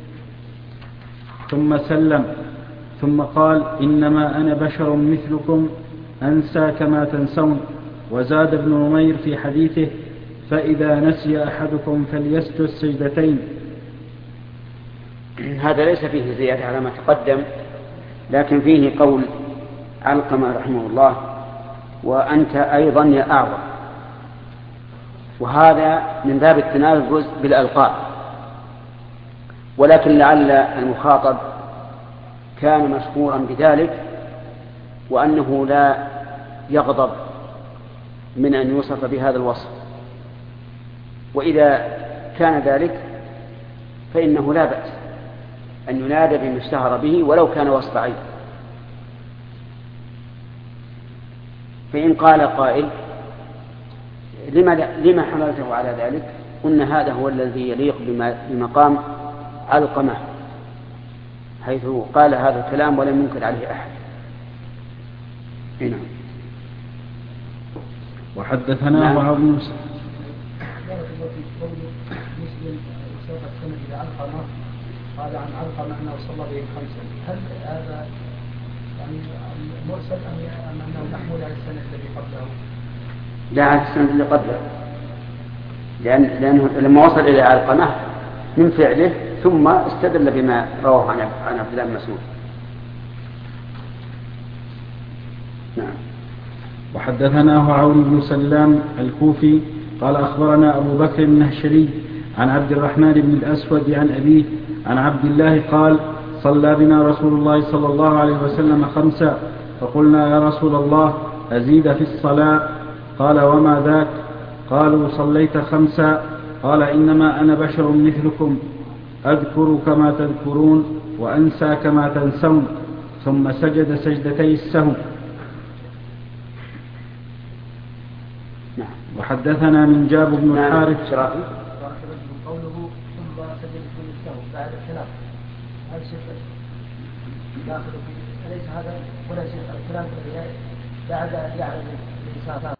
ثم سلم ثم قال إنما أنا بشر مثلكم أنسى كما تنسون. وزاد ابن نمير في حديثه فإذا نسي أحدكم فليسجد سجدتين. هذا ليس فيه زيادة على ما تقدم، لكن فيه قول علقمة رحمه الله وأنت أيضا يا أعور، وهذا من باب التنافس بالألقاب، ولكن لعل المخاطب كان مشهورا بذلك وأنه لا يغضب من أن يوصف بهذا الوصف، وإذا كان ذلك فإنه لا بأس أن ينادى بما اشتهر به ولو كان وصف عيب. فإن قال قائل لما, لما حملته على ذلك؟ قلنا هذا هو الذي يليق بمقام علقمة حيث قال هذا الكلام ولم ينكر عليه أحد. هنا وحدثنا نعم. وعبد موسى قال عن علقمة أنه صلى به خمسا، هل هذا يعني مرسل أم أنه محمول على السنة الذي قبله؟ لا، على السنة اللي قبله، لأن لأنه لما وصل إلى علقمة من فعله ثم استدل بما رواه عن عبد الله بن مسعود. نعم. وحدثناه عون بن سلام الكوفي قال أخبرنا أبو بكر النهشري عن عبد الرحمن بن الأسود عن أبيه عن عبد الله قال صلى بنا رسول الله صلى الله عليه وسلم خمسا فقلنا يا رسول الله أزيد في الصلاة؟ قال وما ذاك؟ قالوا صليت خمسا. قال إنما أنا بشر مثلكم أذكر كما تذكرون وأنسى كما تنسون. ثم سجد سجدتي السهو. وحدثنا من جاب بن الحارث قوله ثم سجد السهو بعد الكلام، هذا شيء داخل في أليس هذا ولا شيء الكلام بعد يعني الإنسان